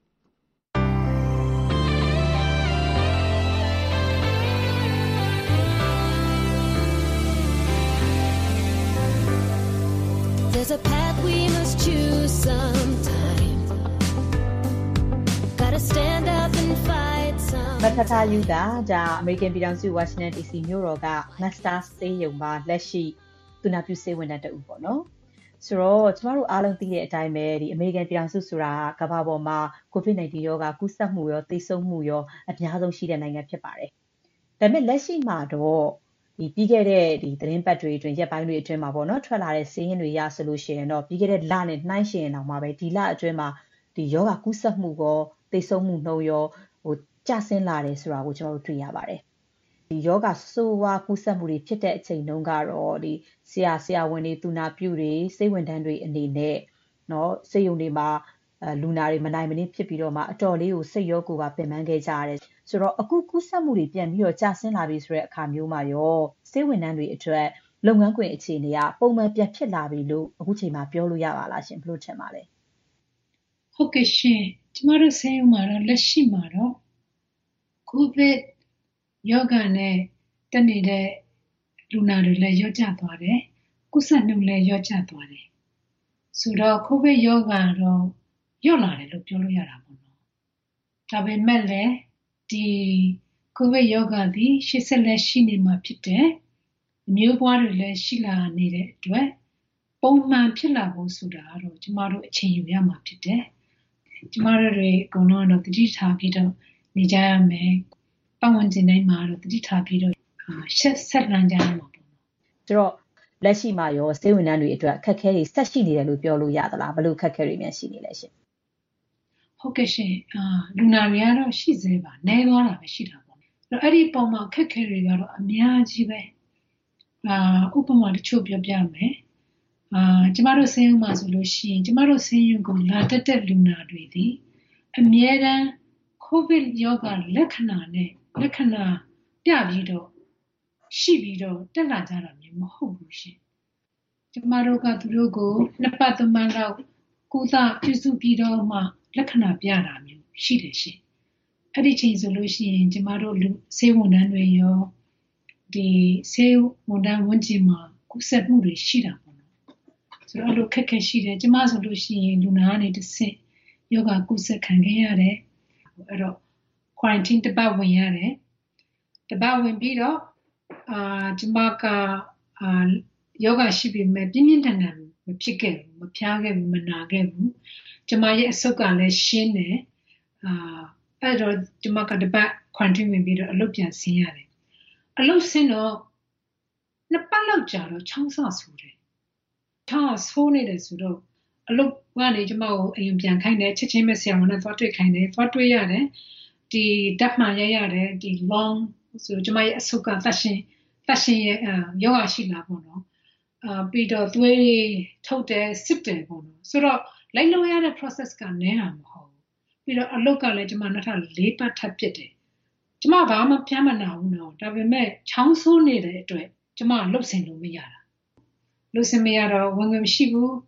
There's a path we must choose sometime. Gotta stand up and fight some. မထထားယူတာဒါအမေရိကန်ပြည်ထောင်စုဝါရှင်တန် D C မြို့တော်က Master ဆေးရုံမှာလက်ရှိသူနာပြုဆေးဝန်ထမ်းတဦးပေါ့နော်ဆိုတော့ကျမတို့အားလုံးသိတဲ့အတိုင်းပဲဒီအမေရိကန်ပြည်ထောင်စုဆိုတာကမ္ဘာပေါ်မှာ ကိုဗစ် ၁၉ ရောဂါကူးစက်မှုရောသေဆုံးမှုရောအများဆုံးရှိတဲ့နိုင်ငံဖြစ်ပါတယ်ဒါပေမဲ့လက်ရှိမှာတော့ဒီပြီးခဲ့တဲ့ဒီသတင်းပတ်တွေအတွင်းရက်ပိုင်းတွေအတွင်းမှာပေါ့နော်ထွက်လာတဲ့စာရင်းတွေရဆိုလို့ရှိရင်တော့ပြီးခဲ့တဲ့လနဲ့နှိုင်းယှဉ်ရင်တော့မှာပဲဒီလအတွင်းမှာဒီယောဂကူးစက်မှုရောသေဆုံးမှုနှုန်းရောဟိုကျဆင်းလာတယ်ဆိုတာကိုကျွန်တော်တို့တွေ့ရပါတယ်ဒီယောဂဆိုးဝါးကူးစက်မှုတွေဖြစ်တဲ့အချိန်တုန်းကတော့ဒီဆရာဆရာဝန်တွေသူနာပြုတွေစိတ်ဝင်ထမ်းတွေအနေနဲ့เนาะစိတ်ယုံတွေမှာလူနာတွေမနိုင်မနှင်းဖြစ်ပြီးတော့မှအတော်လေးကိုစိတ်ရောကိုယ်ပါပင်ပန်းခဲ့ကြရတယ်ဆိုတော့အခုကူးစက်မှုတွေပြန်ပြီးတော့ကျဆင်းလာပြီဆိုတဲ့အခါမျိုးမှာရောစိတ်ဝင်ထမ်းတွေအတွက်လုပ်ငန်းခွင်အခြေအနေကပုံမှန်ပြန်ဖြစ်လာပြီလို့အခုချိန်မှာပြောလို့ရပါလားရှင်ဘယ်လိုထင်ပါလဲဟုတ်ကဲ့ရှင်ကျမတို့ဆေးရုံမှာတော့လက်ရှိမှာတော့ကိုဗစ်ယောဂနဲ့တက်နေတဲ့လူနာတွေလည်းရောကျသွားတယ်ကုသနှုန်းလည်းရောကျသွားတယ်ဆိုတော့ကိုဗစ်ယောဂတော့ရော့လာတယ်လို့ပြောလို့ရတာပေါ့နော်ဒါပေမဲ့လည်းဒီကိုဗစ်ယောဂသည်ရှေ့ဆက်လက်ရှိနေမှာဖြစ်တယ်မျိုးပွားတွေလည်းရှိလာနေတဲ့အတွက်ပုံမှန်ဖြစ်လာဖို့ဆိုတာတော့ကျမတို့အချိန်ယူရမှာဖြစ်တယ်ကျမတို့တွေအကုန်လုံးတော့တတိထားပြီးတော့နေကြရမယ်ပတ်ဝန်းကျင်တိုင်းမှာတော့တတိထားပြီးတော့ဆက်ဆက်လန်းကြရမှာပေါ့ဆိုတော့လက်ရှိမှာရောစေဝန်ထမ်းတွေအတွက်အခက်အခဲတွေဆက်ရှိနေတယ်လို့ပြောလို့ရသလားဘယ်လိုအခက်အခဲတွေများရှိနေလဲရှင်ဟုတ်ကဲ့ရှင်အာလူနာတွေကတော့ရှိသေးပါနဲသွားတာပဲရှိတာပေါ့အဲ့တော့အဲ့ဒီပုံမှာအခက်အခဲတွေကတော့အများကြီးပဲအာဥပမာတချို့ပြောပြမယ်အာကျမတို့ဆေးရုံမှာဆိုလို့ရှိရင်ကျမတို့ဆေးရုံကလာတက်တဲ့လူနာတွေဒီအများတန်းကိုဗစ်ရောဂါလက္ခဏာနဲ့လက္ခဏာပြပြီးတော့ရှိပြီးတော့တက်လာကြတာမျိုးမဟုတ်ဘူးရှင်ကျမတို့ကသူတို့ကိုနှစ်ပတ်သုံးပတ်လောက်ကုသပြုစုပြီးတော့မှလက္ခဏာပြတာမျိုးရှိတယ်ရှင်အဲ့ဒီချိန်ဆိုလို့ရှိရင်ကျမတို့လူဆေးဝန်ထမ်းတွေရောဒီဆေးဝန်ထမ်းဝန်ကျင်မှာကုသမှုတွေရှိတာပေါ့နော်ဆိုတော့အဲ့လိုခက်ခဲရှိတယ်ကျမဆိုလို့ရှိရင်လူနာကနေတစ်ဆင့်ယောဂကုသခံခဲ့ရတယ်အဲ့တော့ quarantine တပတ်ဝင်ရတယ်တပတ်ဝင်ပြီးတော့အာကျမကအာယောဂရှိပြီမဲ့ပြင်းပြင်းထန်ထန်မဖြစ်ခဲ့ဘူးမဖျားခဲ့ဘူးမနာခဲ့ဘူးကျမရဲ့အဆုတ်ကလည်းရှင်းတယ်အာအဲ့တော့ကျမကတပတ် quarantine ဝင်ပြီးတော့အလုပ်ပြန်ဆင်းရတယ်အလုပ်ဆင်းတော့နှစ်ပတ်လောက်ကြာတော့ချောင်းဆဆူတယ်ချောင်းဆူနေတယ်ဆိုတော့အလုပ်ကနေကျမကိုအိမ်ပြန်ခိုင်းတယ်ချက်ချင်းပဲဆရာဝန်နဲ့သွားတွေ့ခိုင်းတယ်သွားတွေ့ရတယ်ဒီဓာတ်မှန်ရရတယ်ဒီ long ဆိုကျမရဲ့အဆုတ်ကသတ်ရှင်သတ်ရှင်ရဲ့ယောဂရှိလာပေါ့နော်အာပြီးတော့သွေးထုတ်တယ်စစ်တယ်ပေါ့နော်ဆိုတော့လိုက်လို့ရတဲ့ process ကနည်းတာမဟုတ်ဘူးပြီးတော့အလုပ်ကလည်းကျမနောက်ထပ်၄ပတ်ထပ်ပြစ်တယ်ကျမဘာမှပြမ်းမနာဘူးနော်ဒါပေမဲ့ချောင်းဆိုးနေတဲ့အတွက်ကျမလှုပ်ဆင်လို့မရတာလှုပ်ဆင်မရတော့ဝင်ဝင်မရှိဘူး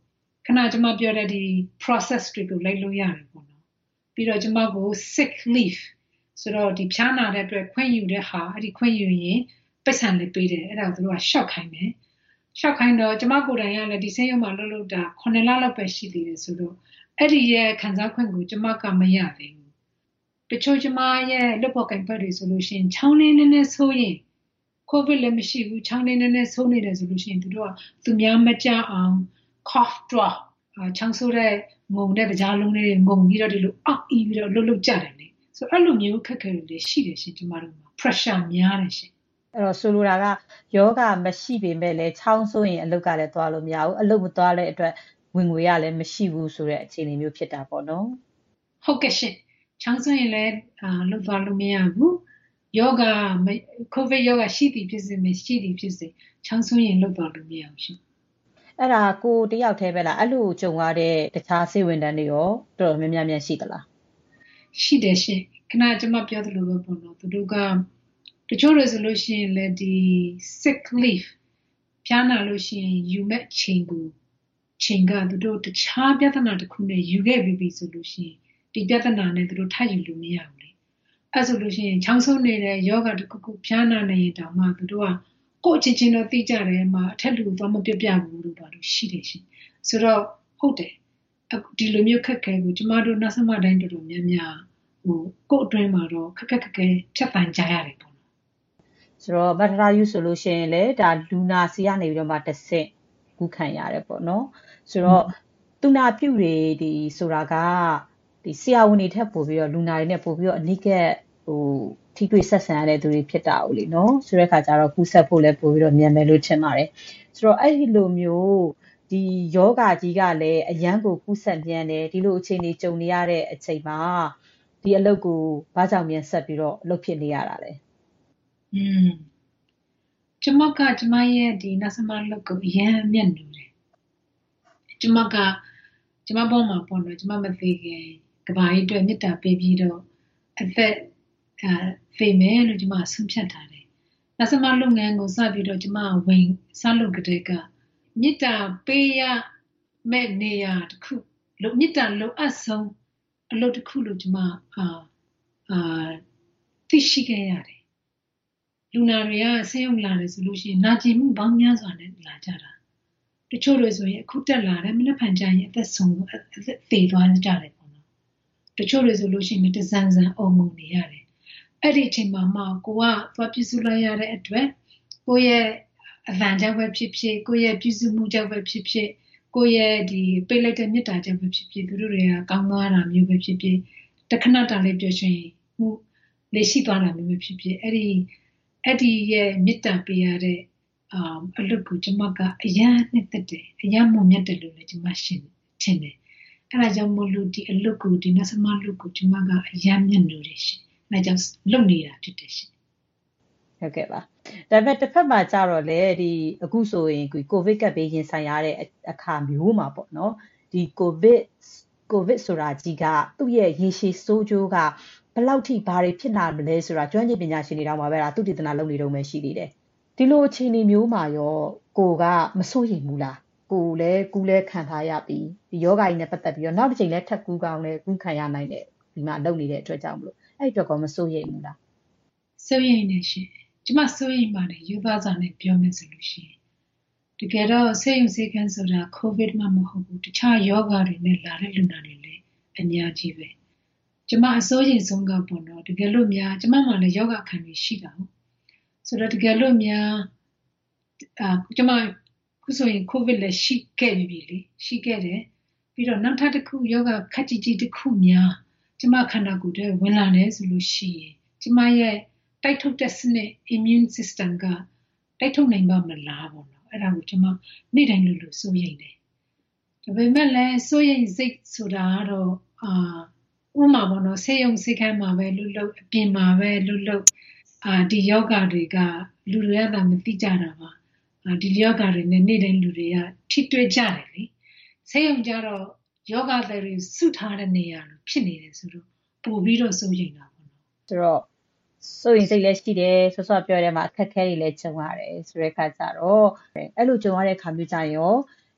ခဏကျမပြောတဲ့ဒီ process တွေကိုလိုက်လို့ရတယ်ပေါ့နော်ပြီးတော့ကျမကို sick leave ဆိုတော့ဒီဖျားနာတဲ့အတွက်ခွင့်ယူတဲ့ဟာအဲ့ဒီခွင့်ယူရင်ပတ်စံလေးပေးတယ်အဲ့ဒါကိုသူတို့က shock ခိုင်းတယ် shock ခိုင်းတော့ကျမကိုယ်တိုင်ကလည်းဒီဆေးရုံမှာလှုပ်လှုပ်တာခုနှစ်လလောက်ပဲရှိသေးတယ်ဆိုတော့အဲ့ဒီရဲ့ခံစားခွင့်ကိုကျမကမရသေးဘူးတချို့ကျမရဲ့လုပ်ဖို့ကံပတ်တွေဆိုလို့ရှိရင်ချောင်းလေးနည်းနည်းဆိုးရင် COVID လည်းမရှိဘူးချောင်းလေးနည်းနည်းဆိုးနေတယ်ဆိုလို့ရှိရင်သူတို့ကသူများမကြအောင် cough drop ချောင်းဆိုးတဲ့ငုံတဲ့ကြားလုံးလေးငုံပြီးတော့ဒီလိုအောက်အီးပြီးတော့လှုပ်လှုပ်ကြတယ်လေဆိုအဲ့လိုမျိုးခက်ခဲတွေရှိတယ်ရှင်ကျမတို့မှာ pressure များတယ်ရှင်အဲ့တော့ဆိုလိုတာကယောဂမရှိပေမဲ့လည်းချောင်းဆိုးရင်အလုတ်ကလည်းသွားလို့မရဘူးအလုတ်မသွားတဲ့အတွက်ဝင်ငွေရလည်းမရှိဘူးဆိုတဲ့အခြေအနေမျိုးဖြစ်တာပေါ့နော်ဟုတ်ကဲ့ရှင်ချောင်းဆိုးရင်လည်းအာလုတ်သွားလို့မရဘူးယောဂ COVID ယောဂရှိသည်ဖြစ်စေမရှိသည်ဖြစ်စေချောင်းဆိုးရင်လုတ်သွားလို့မရဘူးရှင်အဲ့ဒါကိုတယောက်တည်းပဲလားအဲ့လိုကြုံရတဲ့တခြားဆေးဝန်ထမ်းတွေရောတော်တော်များများများရှိသလားရှိတယ်ရှင်ခဏကျမပြောသလိုပဲပေါ့နော်သူတို့ကတချို့ resolution လည်းဒီ sick leave ဖျားနာလို့ရှိရင်ယူမဲ့ချိန်ကိုချိန်ကသူတို့တခြားပြဿနာတစ်ခုနဲ့ယူခဲ့ပြီးပြီဆိုလို့ရှိရင်ဒီပြဿနာနဲ့သူတို့ထပ်ယူလို့မရဘူးလေအဲ့ဆိုလို့ရှိရင်ချောင်းဆုံးနေတဲ့ယောဂတစ်ခုခုဖျားနာနေရင်တောင်မှသူတို့ကကိုယ့်ချင်းချင်းတော့သိကြတယ်မှာအထက်လူသွားမပြပြဘူးလို့ပါလို့ရှိတယ်ရှင်ဆိုတော့ဟုတ်တယ်ဒီလိုမျိုးခက်ခဲကိုကျမတို့နောက်ဆက်မတိုင်းတော်တော်များများဟိုကိုယ့်အတွင်းမှာတော့ခက်ခက်ခက်ခဲဖြတ်ပန်းကြရတယ်ပေါ့ဆိုတော့ဗတ္တရာယူဆိုလို့ရှိရင်လေဒါလူနာစီကနေပြီးတော့မှတစ်ဆင့်ကူးခံရတယ်ပေါ့နော်ဆိုတော့သူနာပြုတွေဒီဆိုတာကဒီဆရာဝန်တွေထက်ပိုပြီးတော့လူနာတွေနဲ့ပိုပြီးတော့အနိကဟိုထိတွေ့ဆက်ဆံရတဲ့သူတွေဖြစ်တာ ਉ လေနော်ဆိုတဲ့ခါကျတော့ကူးဆက်ဖို့လည်းပိုပြီးတော့မြန်မယ်လို့ထင်ပါတယ်ဆိုတော့အဲ့ဒီလိုမျိုးဒီယောဂကြီးကလည်းအရန်ကိုကူးဆက်မြန်တယ်ဒီလိုအခြေအနေကြုံနေရတဲ့အချိန်မှာဒီအလုပ်ကိုဘာကြောင့်မြန်ဆက်ပြီးတော့လုပ်ဖြစ်နေရတာလဲอืมကျမကကျမရဲ့ဒီနတ်စမလုပ်ကိုအရန်မျက်နှူတယ်ကျမကကျမဘောမှာပေါ့နော်ကျမမသိခင်ကဘာကြီးအတွက်မေတ္တာပေးပြီးတော့အသက်အဲဖေးမယ်လို့ကျမဆုံးဖြတ်ထားတယ်နတ်စမလုပ်ငန်းကိုစပြီးတော့ကျမဝင်စလုပ်ကြတဲ့ကမေတ္တာပေးရမဲ့နေရတခုလို့မေတ္တာလုံအပ်ဆုံးအလုပ်တစ်ခုလို့ကျမအာအာသိရှိခဲ့ရတယ်လူနာတွေကဆေးရုံလာတယ်ဆိုလို့ရှိရင်နာကျင်မှုပေါင်းများစွာနဲ့လာကြတာတချို့တွေဆိုရင်အခုတက်လာတယ်မနေ့ဖန်ကြရင်အသက်ဆုံးအသက်သေသွားကြတယ်ပေါ့နော်တချို့တွေဆိုလို့ရှိရင်တစန်းစန်းအုံငုံနေရတယ်အဲ့ဒီအချိန်မှာမှကိုကသွားပြစုလိုက်ရတဲ့အတွက်ကိုရဲ့အလံကြောင့်ပဲဖြစ်ဖြစ်ကိုရဲ့ပြစုမှုကြောင့်ပဲဖြစ်ဖြစ်ကိုရဲ့ဒီပိတ်လိုက်တဲ့မေတ္တာကြောင့်ပဲဖြစ်ဖြစ်သူတို့တွေကကောင်းသွားတာမျိုးပဲဖြစ်ဖြစ်တခဏတားလေးပြောရှင်ဟိုလေးရှိသွားတာမျိုးပဲဖြစ်ဖြစ်အဲ့ဒီအဲ့ဒီရဲ့မေတ္တာပေးရတဲ့အအလုပ်ကိုကျမကအရန်နဲ့တက်တယ်အရန်မုံမြတ်တယ်လို့လည်းကျမရှင်းထင်တယ်အဲ့ဒါကြောင့်မို့လို့ဒီအလုပ်ကိုဒီနတ်စမလုပ်ကိုကျမကအရန်မျက်နှာတယ်ရှင်အဲ့ဒါကြောင့်လုပ်နေတာဖြစ်တယ်ရှင်ဟုတ်ကဲ့ပါဒါပေမဲ့တစ်ဖက်မှာကြတော့လေဒီအခုဆိုရင်ကိုဗစ်ကပ်ဘေးရင်ဆိုင်ရတဲ့အခါမျိုးမှာပေါ့နော်ဒီကိုဗစ်ကိုဗစ်ဆိုတာကြီးကသူ့ရဲ့ရေရှည်ဆိုးကျိုးကဘယ်လောက်ထိဘာတွေဖြစ်လာမလဲဆိုတာကျွမ်းကျင်ပညာရှင်တွေတောင်မှပဲဒါသူတည်တနာလုပ်နေတော့မှရှိသေးတယ်ဒီလိုအခြေအနေမျိုးမှာရောကိုကမစိုးရိမ်ဘူးလားကိုလည်းကူးလဲခံထားရပြီးဒီယောဂကြီးနဲ့ပတ်သက်ပြီးတော့နောက်တစ်ချိန်လဲထပ်ကူးကောင်းလဲကူးခံရနိုင်တယ်ဒီမှာလုပ်နေတဲ့အတွက်ကြောင့်မလို့အဲ့အတွက်ကောမစိုးရိမ်ဘူးလားစိုးရိမ်နေရှင်ကျမစိုးရိမ်ပါတယ်ယူသားစာနဲ့ပြောမယ်ဆိုလို့ရှိရင်တကယ်တော့ဆေးရုံဆေးခန်းဆိုတာကိုဗစ်မှမဟုတ်ဘူးတခြားယောဂတွေနဲ့လာတဲ့လူနာတွေလည်းအများကြီးပဲကျမအစိုးရိမ်ဆုံးကပေါ့နော်တကယ်လို့များကျမမှလည်းယောဂခံနေရှိတာဟုတ်ဆိုတော့တကယ်လို့များအာကျမခုဆိုရင်ကိုဗစ်လည်းရှိခဲ့ပြီလေရှိခဲ့တယ်ပြီးတော့နောက်ထပ်တစ်ခုယောဂခက်ကြီးကြီးတစ်ခုများကျမခန္ဓာကိုယ်ထဲဝင်လာတယ်ဆိုလို့ရှိရင်ကျမရဲ့တိုက်ထုတ်တဲ့စနစ် immune system ကတိုက်ထုတ်နိုင်ပါမလားပေါ့နော်အဲ့ဒါကိုကျမနေ့တိုင်းလို့လို့စိုးရိမ်တယ်ဒါပေမဲ့လည်းစိုးရိမ်စိတ်ဆိုတာကတော့အာဥမာပေါ့နော်ဆေးရုံဆေးခန်းမှာပဲလူလို့အပြင်မှာပဲလူလို့အာဒီယောဂတွေကလူတွေကသာမသိကြတာပါအာဒီယောဂတွေနဲ့နေ့တိုင်းလူတွေကထိတွေ့ကြတယ်လေဆေးရုံကြတော့ယောဂတွေစုထားတဲ့နေရာလို့ဖြစ်နေတယ်ဆိုတော့ပို့ပြီးတော့စိုးရိမ်တာပေါ့နော်ဆိုတော့စိုးရိမ်စိတ်လည်းရှိတယ်ဆော့ဆော့ပြောတဲ့မှာအခက်အခဲတွေလည်းကြုံရတယ်ဆိုတဲ့အခါကျတော့အဲ့လိုကြုံရတဲ့အခါမျိုးကြရင်ရော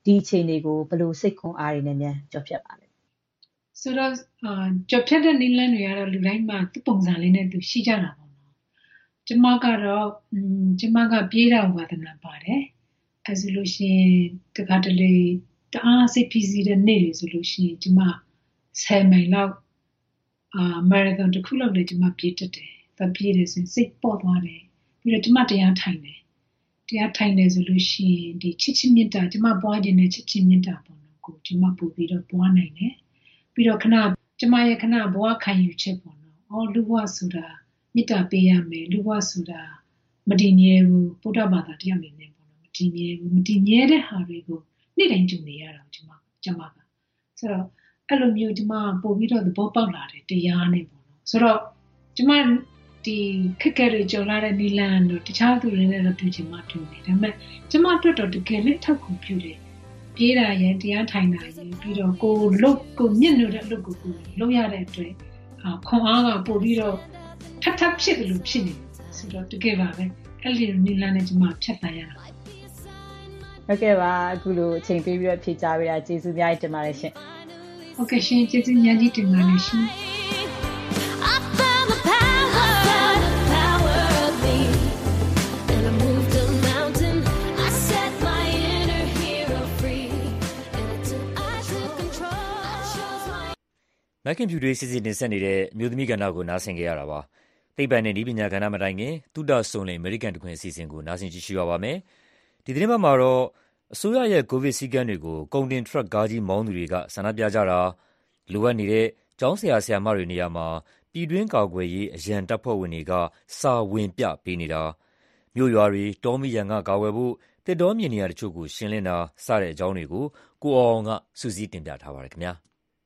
ဒီအခြေအနေကိုဘယ်လိုစိတ်ခွန်အားတွေနဲ့မြန်ကြော်ဖြတ်ပါလဲဆိုတော့အာကြော်ဖြတ်တဲ့နီလန်းတွေကတော့လူတိုင်းမှာသူ့ပုံစံလေးနဲ့သူရှိကြတာပေါ့နော်ကျမကတော့อืมကျမကပြေးတာဝါသနာပါတယ်အဲဆိုလို့ရှိရင်တခါတလေတအားစိတ်ဖိစီးတဲ့နေ့တွေဆိုလို့ရှိရင်ကျမဆယ်မိုင်လောက်အာမာရသန်တစ်ခုလောက်လည်းကျမပြေးတတ်တယ်။ဒါပြေးတယ်ဆိုရင်စိတ်ပေါ့သွားတယ်။ပြီးတော့ကျမတရားထိုင်တယ်။တရားထိုင်တယ်ဆိုလို့ရှိရင်ဒီချစ်ချင်းမြတ်တာကျမပွားခြင်းနဲ့ချစ်ချင်းမြတ်တာပေါ့နော်ကိုကျမပို့ပြီးတော့ပွားနိုင်တယ်။ပြီးတော့ခဏကျမရဲ့ခဏဘဝခံယူချက်ပေါ့နော်။အော်လူဘဝဆိုတာမြတ်တာပေးရမယ်လူဘဝဆိုတာမတည်မြဲဘူးဗုဒ္ဓဘာသာတရားနေနေပေါ့နော်မတည်မြဲဘူးမတည်မြဲတဲ့ဟာတွေကိုနေ့တိုင်းကြုံနေရတာကျမကျမကဆိုတော့အဲ့လိုမျိုးကျမပို့ပြီးတော့သဘောပေါက်လာတယ်တရားနဲ့ပေါ့နော်ဆိုတော့ကျမဒီခက်ခဲတွေကြုံလာတဲ့နီလန်တို့တခြားသူတွေနဲ့တော့တူချင်မှတူတယ်ဒါပေမဲ့ကျမအတွက်တော့တကယ်လက်ထောက်ကူပြုတယ်ပြေးတာရင်တရားထိုင်တာရင်ပြီးတော့ကိုလုတ်ကိုမြင့်လို့တဲ့အလုပ်ကိုကိုလုပ်ရတဲ့အတွက်ခွန်အားကပို့ပြီးတော့ထပ်ထပ်ဖြစ်တယ်လို့ဖြစ်နေတယ်ဆိုတော့တကယ်ပါပဲအဲ့ဒီနီလန်နဲ့ကျမဖြတ်တန်းရတာဟုတ်ကဲ့ပါအခုလိုအချိန်ပေးပြီးတော့ဖြေကြားပေးတာကျေးဇူးများတင်ပါတယ်ရှင်ဟုတ်ကဲ့ရှင်ကျေးဇူးများကြီးတင်ပါတယ်ရှင်မက်ခင်ဖြူတွေစီစဉ်တင်ဆက်နေတဲ့အမျိုးသမီးကဏ္ဍကိုနားဆင်ကြရတာပါ။သိပ္ပံနဲ့နည်းပညာကဏ္ဍမတိုင်ခင်သုတဆုံလင်အမေရိကန်တခွင်အစီအစဉ်ကိုနားဆင်ကြည့်ရှုရပါမယ်။ဒီသတင်းပတ်မှာတော့အစိုးရရဲ့ကိုဗစ်စည်းကမ်းတွေကိုကုန်တင်ထရပ်ကားကြီးမောင်းသူတွေကဆန္ဒပြကြတာလိုအပ်နေတဲ့ကျောင်းဆရာဆရာမတွေနေရာမှာပြည်တွင်းကာကွယ်ရေးအရန်တပ်ဖွဲ့ဝင်တွေကစာဝင်ပြပေးနေတာမြို့ရွာတွေတောမီရန်ကကာကွယ်ဖို့တစ်တော်မြင်နေရတချို့ကိုရှင်းလင်းတာစတဲ့အကြောင်းတွေကိုကိုအောင်ကစူးစီးတင်ပြထားပါတယ်ခင်ဗျာ။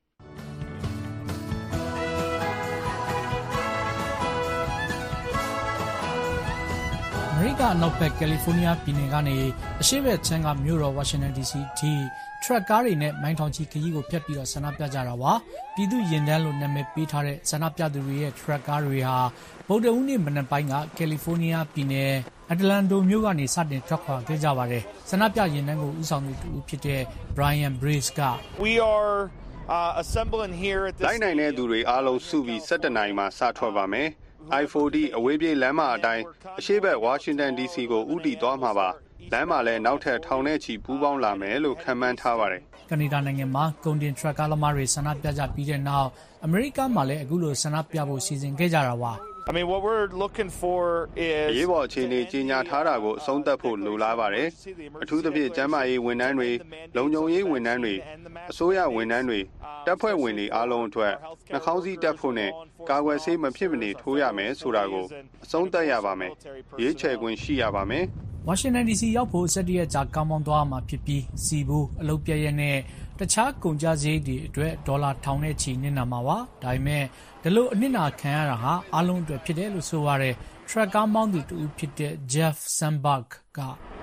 အမေရိကအနောက်ဘက်ကယ်လီဖိုးနီးယားပြည်နယ်ကနေအရှေ့ဘက်ခြမ်းကမြို့တော်ဝါရှင်တန် ဒီ စီ အထိထရက်ကားတွေနဲ့မိုင်းထောင်ချီခရီးကိုဖျက်ပြီးတော့ဆန္ဒပြကြတာပါပြည်သူရင်တန်းလို့နာမည်ပေးထားတဲ့ဆန္ဒပြသူတွေရဲ့ထရက်ကားတွေဟာဗုဒ္ဓဟူးနေ့မနက်ပိုင်းကကယ်လီဖိုးနီးယားပြည်နယ်အတလန်တိုမြို့ကနေစတင်ထွက်ခွာခဲ့ကြပါတယ်ဆန္ဒပြရင်တန်းကိုဦးဆောင်သူတူဖြစ်တဲ့ Brian Brace က We are uh, assembling here at this တိုင်းနိုင်တဲ့သူတွေအားလုံးစုပြီး၁၇နာရီမှာစထွက်ပါမယ်I forty အဝေးပြေးလမ်းမအတိုင်းအရှေ့ဘက်ဝါရှင်တန် ဒီ စီ ကိုဦးတည်သွားမှာပါလမ်းမှာလည်းနောက်ထပ်ထောင်နဲ့ချီပူးပေါင်းလာမယ်လို့ခန့်မှန်းထားပါတယ်ကနေဒါနိုင်ငံမှာကုန်တင်ထရက်ကားသမားတွေဆန္ဒပြကြပြီးတဲ့နောက်အမေရိကမှာလည်းအခုလိုဆန္ဒပြဖို့စီစဉ်ခဲ့ကြတာပါ I mean what we're looking for is ရေးပေါ်အခြေအနေကြီးညာထားတာကိုအဆုံးသတ်ဖို့လိုလားပါတယ်အထူးသဖြင့်ကျန်းမာရေးဝန်ထမ်းတွေလုံခြုံရေးဝန်ထမ်းတွေအစိုးရဝန်ထမ်းတွေတပ်ဖွဲ့ဝင်တွေအားလုံးအတွက်နှာခေါင်းစည်းတပ်ဖို့နဲ့ကာကွယ်ဆေးမဖြစ်မနေထိုးရမယ်ဆိုတာကိုအဆုံးသတ်ရပါမယ်ရွေးချယ်ခွင့်ရှိရပါမယ်ဝါရှင်တန် ဒီ စီ ရောက်ဖို့၁၁ရက်ကြာကောင်းမောင်းသွားမှာဖြစ်ပြီးစီဘူးအလုပ်ပြရက်နဲ့တခြားကုန်ကျစရိတ်တွေအတွက်ဒေါ်လာထောင်နဲ့ချီနစ်နာမှာပါဒါပေမဲ့ဒီလိုအနစ်နာခံရတာဟာအားလုံးအတွက်ဖြစ်တယ်လို့ဆိုပါတယ်ထရက်ကားမောင်းသူတူဖြစ်တဲ့ Jeff Sandberg က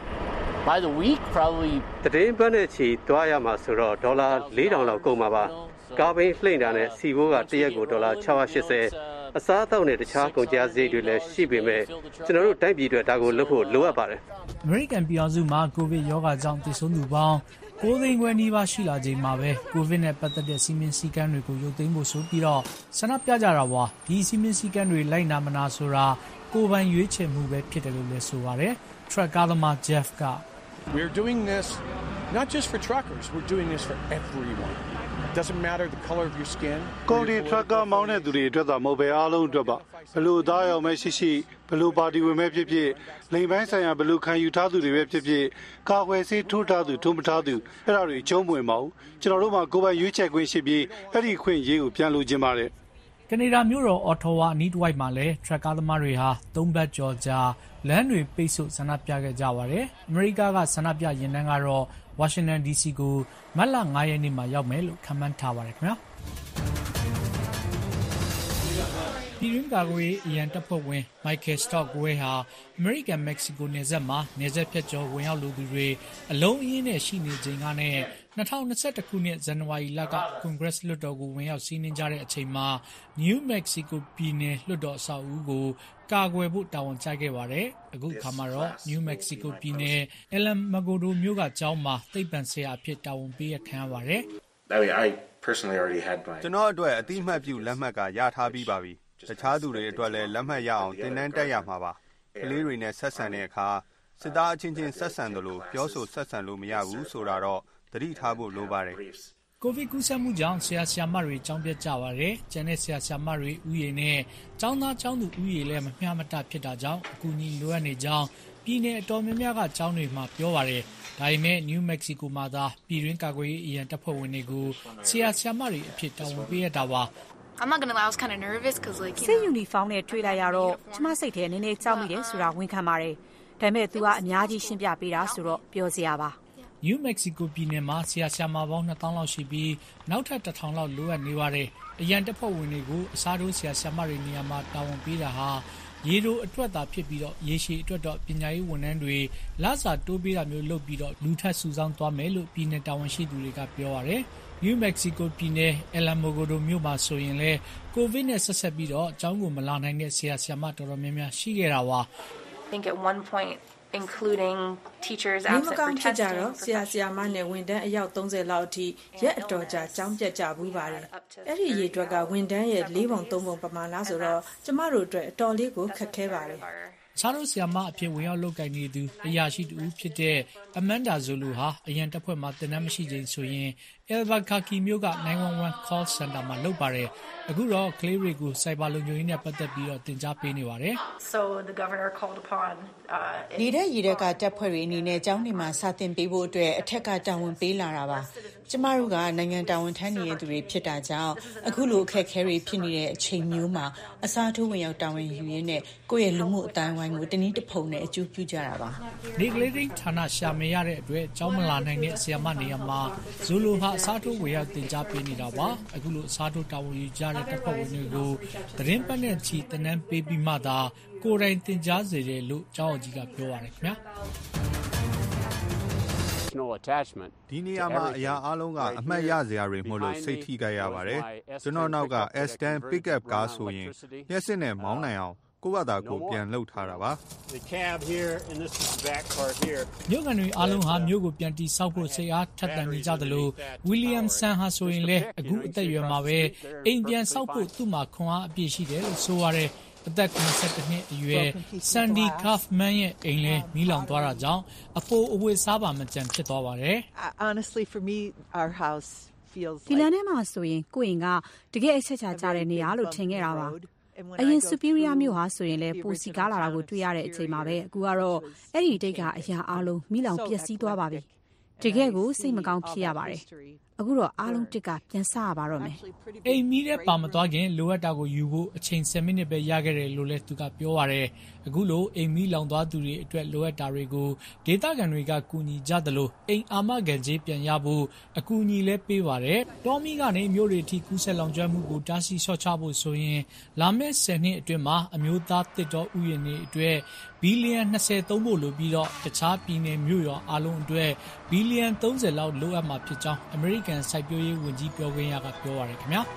By the week probably တည်င်းပတ်နဲ့ချီတွားရမှာဆိုတော့ဒေါ်လာ၄ထောင်လောက်ကုန်မှာပါကားဘိန်းလှိမ့်တာနဲ့စီဘိုးကတရက်ကိုဒေါ်လာ၆၈၀အစားအသောက်နဲ့တခြားကုန်ကျစရိတ်တွေလည်းရှိပေမဲ့ကျွန်တော်တို့တိုင်းပြည်အတွက်ဒါကိုလုပ်ဖို့လိုအပ်ပါတယ်အမေရိကန်ပြည်အောင်စုမှာကိုဗစ်ရောဂါကြောင့်သေဆုံးသူပေါင်းကိုးသိန်းခွဲနီးပါးရှိလာချိန်မှာပဲကိုဗစ်နဲ့ပတ်သက်တဲ့စီမင်းစည်းကမ်းတွေကိုရုပ်သိမ်းဖို့ဆိုပြီးတော့ဆန္ဒပြကြတာပါဒီစီမင်းစည်းကမ်းတွေလိုက်နာမနာဆိုတာကိုယ်ပိုင်ရွေးချယ်မှုပဲဖြစ်တယ်လို့လည်းဆိုပါတယ်ထရက်ကားသမား Jeff က We're doing this not just for truckers we're doing this for everyone doesn't matter the color of your skin ကုန်တင်ထရက်ကားမောင်းတဲ့သူတွေအတွက်သာမဟုတ်ပဲအားလုံးအတွက်ပါဘလို့သားရောင်မဲရှိရှိဘလို့ပါတီဝင်မဲဖြစ်ဖြစ်လိမ်ပိုင်းဆိုင်ရာဘလို့ခံယူထားသူတွေပဲဖြစ်ဖြစ်ကာကွယ်ဆေးထိုးထားသူထိုးမထားသူအဲ့ဒါတွေအကျုံးမဝင်ပါဘူးကျွန်တော်တို့မှာကိုယ်ပိုင်ရွေးချယ်ခွင့်ရှိပြီးအဲ့ဒီခွင့်ရေးကိုပြန်လိုချင်ပါတယ်ကနေဒါမြို့တော်အော်တိုဝါအနီးတစ်ဝိုက်မှာလည်းထရက်ကားသမားတွေဟာသုံးဘတ်ကျော်ကြာလမ်းတွေပိတ်ဆို့ဆန္ဒပြခဲ့ကြပါတယ်အမေရိကကဆန္ဒပြရင်တန်းကတော့ဝါရှင်တန် ဒီ စီ ကိုမတ်လ၅ရက်နေ့မှာရောက်မယ်လို့ခန့်မှန်းထားပါတယ်ခင်ဗျာပြည်တွင်းကာကွယ်ရေးအရန်တပ်ဖွဲ့ဝင် Michael Stockwell ဟာ American Mexico နယ်စပ်မှာနယ်စပ်ဖြတ်ကျော်ဝင်ရောက်လူသူတွေအလုံးအင်းနဲ့ရှိနေချိန်ကနဲ့၂၀၂၁ ခုနှစ်ဇန်နဝါရီလကကွန်ဂရက်လွှတ်တော်ကိုဝင်ရောက်စီးနင်းကြတဲ့အချိန်မှာ New Mexico ပြည်နယ်လွှတ်တော်အဆောက်အဦကိုကာကွယ်ဖို့တာဝန်ကျခဲ့ပါတယ်။အခုအခါမှာတော့ New Mexico ပြည်နယ် Alamogordo မြို့ကကျောင်းမှာသိပ္ပံဆရာအဖြစ်တာဝန်ပေးခံရပါတယ်။ကျွန်တော်အတွက်အတိအမှတ်ပြုလက်မှတ်ကရထားပြီးပါပြီ။တခြားသူတွေအတွက်လည်းလက်မှတ်ရအောင်သင်တန်းတက်ရမှာပါ။ကလေးတွေနဲ့ဆက်ဆံတဲ့အခါစစ်သားအချင်းချင်းဆက်ဆံတယ်လို့ပြောဆိုဆက်ဆံလို့မရဘူးဆိုတာတော့သတိထားဖို့လိုပါတယ်။ကိုဗစ်ကူးစက်မှုကြောင့်ဆရာဆရာမတွေကျောင်းပြတ်ကြပါတယ်။ကျန်တဲ့ဆရာဆရာမတွေဥယျာဉ်နဲ့ကျောင်းသားကျောင်းသူဥယျာဉ်လည်းမမျှမတဖြစ်တာကြောင့်အကူအညီလိုအပ်နေကြောင်းပြည်နယ်အတော်များများကကျောင်းတွေမှာပြောပါတယ်။ဒါပေမဲ့ New Mexico မှာသာပြည်တွင်းကာကွယ်ရေးအရန်တပ်ဖွဲ့ဝင်တွေကိုဆရာဆရာမတွေအဖြစ်တာဝန်ပေးရတာပါ။ I'm not gonna lie, I was kind of nervous because like စိတ်ယူနီဖောင်းနဲ့တွေ့လိုက်ရတော့ကျမစိတ်ထဲနည်းနည်းကြောက်မိတယ်ဆိုတာဝန်ခံပါတယ်။ဒါပေမဲ့ तू ကအများကြီးရှင်းပြပေးတာဆိုတော့ပြောစရာပါ။ New Mexico ပြည်နယ်မှာဆရာဆရာမပေါင်းနှစ်သောင်းလောက်ရှိပြီးနောက်ထပ်တစ်ထောင်လောက်လိုအပ်နေပါတယ်။အရန်တပ်ဖွဲ့ဝင်တွေကိုအစားထိုးဆရာဆရာမတွေနေရာမှာတာဝန်ပေးတာဟာရေတိုအတွက်သာဖြစ်ပြီးတော့ရေရှည်အတွက်တော့ပညာရေးဝန်ထမ်းတွေလစာတိုးပေးတာမျိုးလုပ်ပြီးတော့လူထပ်စုဆောင်းသွားမယ်လို့ပြည်နယ်တာဝန်ရှိသူတွေကပြောပါတယ်။ New Mexico ပြည်နယ် Alamogordo မြို့မှာဆိုရင်လည်းကိုဗစ်နဲ့ဆက်ဆက်ပြီးတော့အကြောင်းကိုမလာနိုင်တဲ့ဆရာဆရာမတော်တော်များများရှိခဲ့တာပါ I think at one point including teachers absent for testing ကြတော့ဆရာဆရာမနဲ့ဝန်ထမ်းအယောက်သုံးဆယ်လောက်အထိရက်အတော်ကြာကျောင်းပြတ်ကြဘူးပါတယ်။အဲ့ဒီရေတွက်ကဝန်ထမ်းရဲ့လေးပုံသုံးပုံပမာဏဆိုတော့ကျမတို့အတွက်အတော်လေးကိုခက်ခဲပါတယ်။ဆရာတို့ဆရာမအဖြစ်ဝင်ရောက်လုပ်ကိုင်နေသူအရာရှိတူဖြစ်တဲ့ Amanda Zulu ဟာအရန်တပ်ဖွဲ့မှာတင်နန်းမရှိချိန်ဆိုရင် Albuquerque မြို့ကnine one one call center မှာလုပ်ပါတယ်။အခုတော့ကလေးတွေကိုစိုက်ဘာလုံခြုံရေးနဲ့ပတ်သက်ပြီးတော့တင်ကြားပေးနေပါတယ်။ So the governor called upon uh နေတဲ့ရည်တဲ့ကတပ်ဖွဲ့တွေအနေနဲ့ကျောင်းတွေမှာစာသင်ပေးဖို့အတွက်အထက်ကတာဝန်ပေးလာတာပါ။ကျမတို့ကနိုင်ငံတာဝန်ထမ်းနေတဲ့သူတွေဖြစ်တာကြောင့်အခုလိုအခက်အခဲတွေဖြစ်နေတဲ့အချိန်မျိုးမှာအစားထိုးဝင်ရောက်တာဝန်ယူရင်းနဲ့ကိုယ့်ရဲ့လူမှုအတိုင်းဝိုင်းကိုတနည်းတစ်ဖုံနဲ့အကျိုးပြုကြတာပါ။ဒီကလေးတွေဌာနရှာမရတဲ့အတွက်ကျောင်းမလာနိုင်တဲ့ဆရာမနေရာမှာဇိုလိုဟာအစားထိုးဝင်ရောက်တင်ကြားပေးနေတာပါ။အခုလိုအစားထိုးတာဝန်ယူကြတဲ့တပ်ဖွဲ့ဝင်တွေကိုသတင်းပတ်နဲ့ချီတင်နန်းပေးပြီးမှသာကိုယ်တိုင်တင်ကြားစေတယ်လို့ကျောင်းအကြီးကပြောပါတယ်ခင်ဗျာ။ဒီနေရာမှာအရာအလုံးကအမှတ်ရစရာတွေမို့လို့စိတ်ထိခိုက်ရပါတယ်။ကျွန်တော်နောက်က S ten pickup ကားဆိုရင်လျှက်စစ်နဲ့မောင်းနိုင်အောင်ကိုယ့်ဘာသာကိုပြန်လှုပ်ထားတာပါမြို့ကန်တွေအားလုံးဟာမြို့ကိုပြန်တီဆောက်ဖို့စိတ်အားထက်သန်နေကြသလို William San ဟာဆိုရင်လည်းအခုအသက်အရွယ်မှာပဲအိမ်ပြန်ဆောက်ဖို့သူ့မှာခွန်အားအပြည့်ရှိတယ်လို့ဆိုရတယ်အသက်၇၁နှစ်အရွယ် Sandy Kaufman ရဲ့အိမ်လည်းမီးလောင်သွားတာကြောင့်အဖိုးအဝတ်စားပါမကြံဖြစ်သွားပါတယ် Honestly for me our house feels like ဒီလမ်းထဲမှာဆိုရင်ကိုယ့်အိမ်ကတကယ်အချက်ချကြတဲ့နေရာလို့ထင်ခဲ့တာပါအရင် Superior မြို့ဟာဆိုရင်လည်းပိုစီကားလာတာကိုတွေ့ရတဲ့အချိန်မှာပဲအခုကတော့အဲ့ဒီတိတ်ကအရာအလုံးမိလောင်ပျက်စီးသွားပါပြီတကယ်ကိုစိတ်မကောင်းဖြစ်ရပါတယ်အခုတော့အားလုံးတစ်ကပြန်စရပါတော့မယ်အိမ်မီးတဲ့ပါမသွားခင်လိုအပ်တာကိုယူဖို့အချိန်tenမိနစ်ပဲရခဲ့တယ်လို့လည်းသူကပြောပါတယ်အခုလိုအိမ်မီးလောင်သွားသူတွေအတွက်လိုအပ်တာတွေကိုဒေသခံတွေကကူညီကြသလိုအိမ်အာမခံကြေးပြန်ရဖို့အကူအညီလည်းပေးပါတယ်တော်မီကနေမျိုးတွေထိကူးဆက်လောင်ကျွမ်းမှုကိုတားဆီးလျှော့ချဖို့ဆိုရင်လာမယ့်tenနှစ်အတွင်းမှာအမျိုးသားတစ်တော်ဥယျာဉ်တွေအတွက်ဘီလီယံtwentyသုံးဖို့လိုပြီးတော့တခြားပြည်နယ်မြို့ရောအားလုံးအတွက်ဘီလီယံthirtyလောက်လိုအပ်မှာဖြစ်ကြောင်းအမေရိကန်စိုက်ပျိုးရေးဝန်ကြီးပြောခွင့်ရကပြောပါရခင်ဗျာ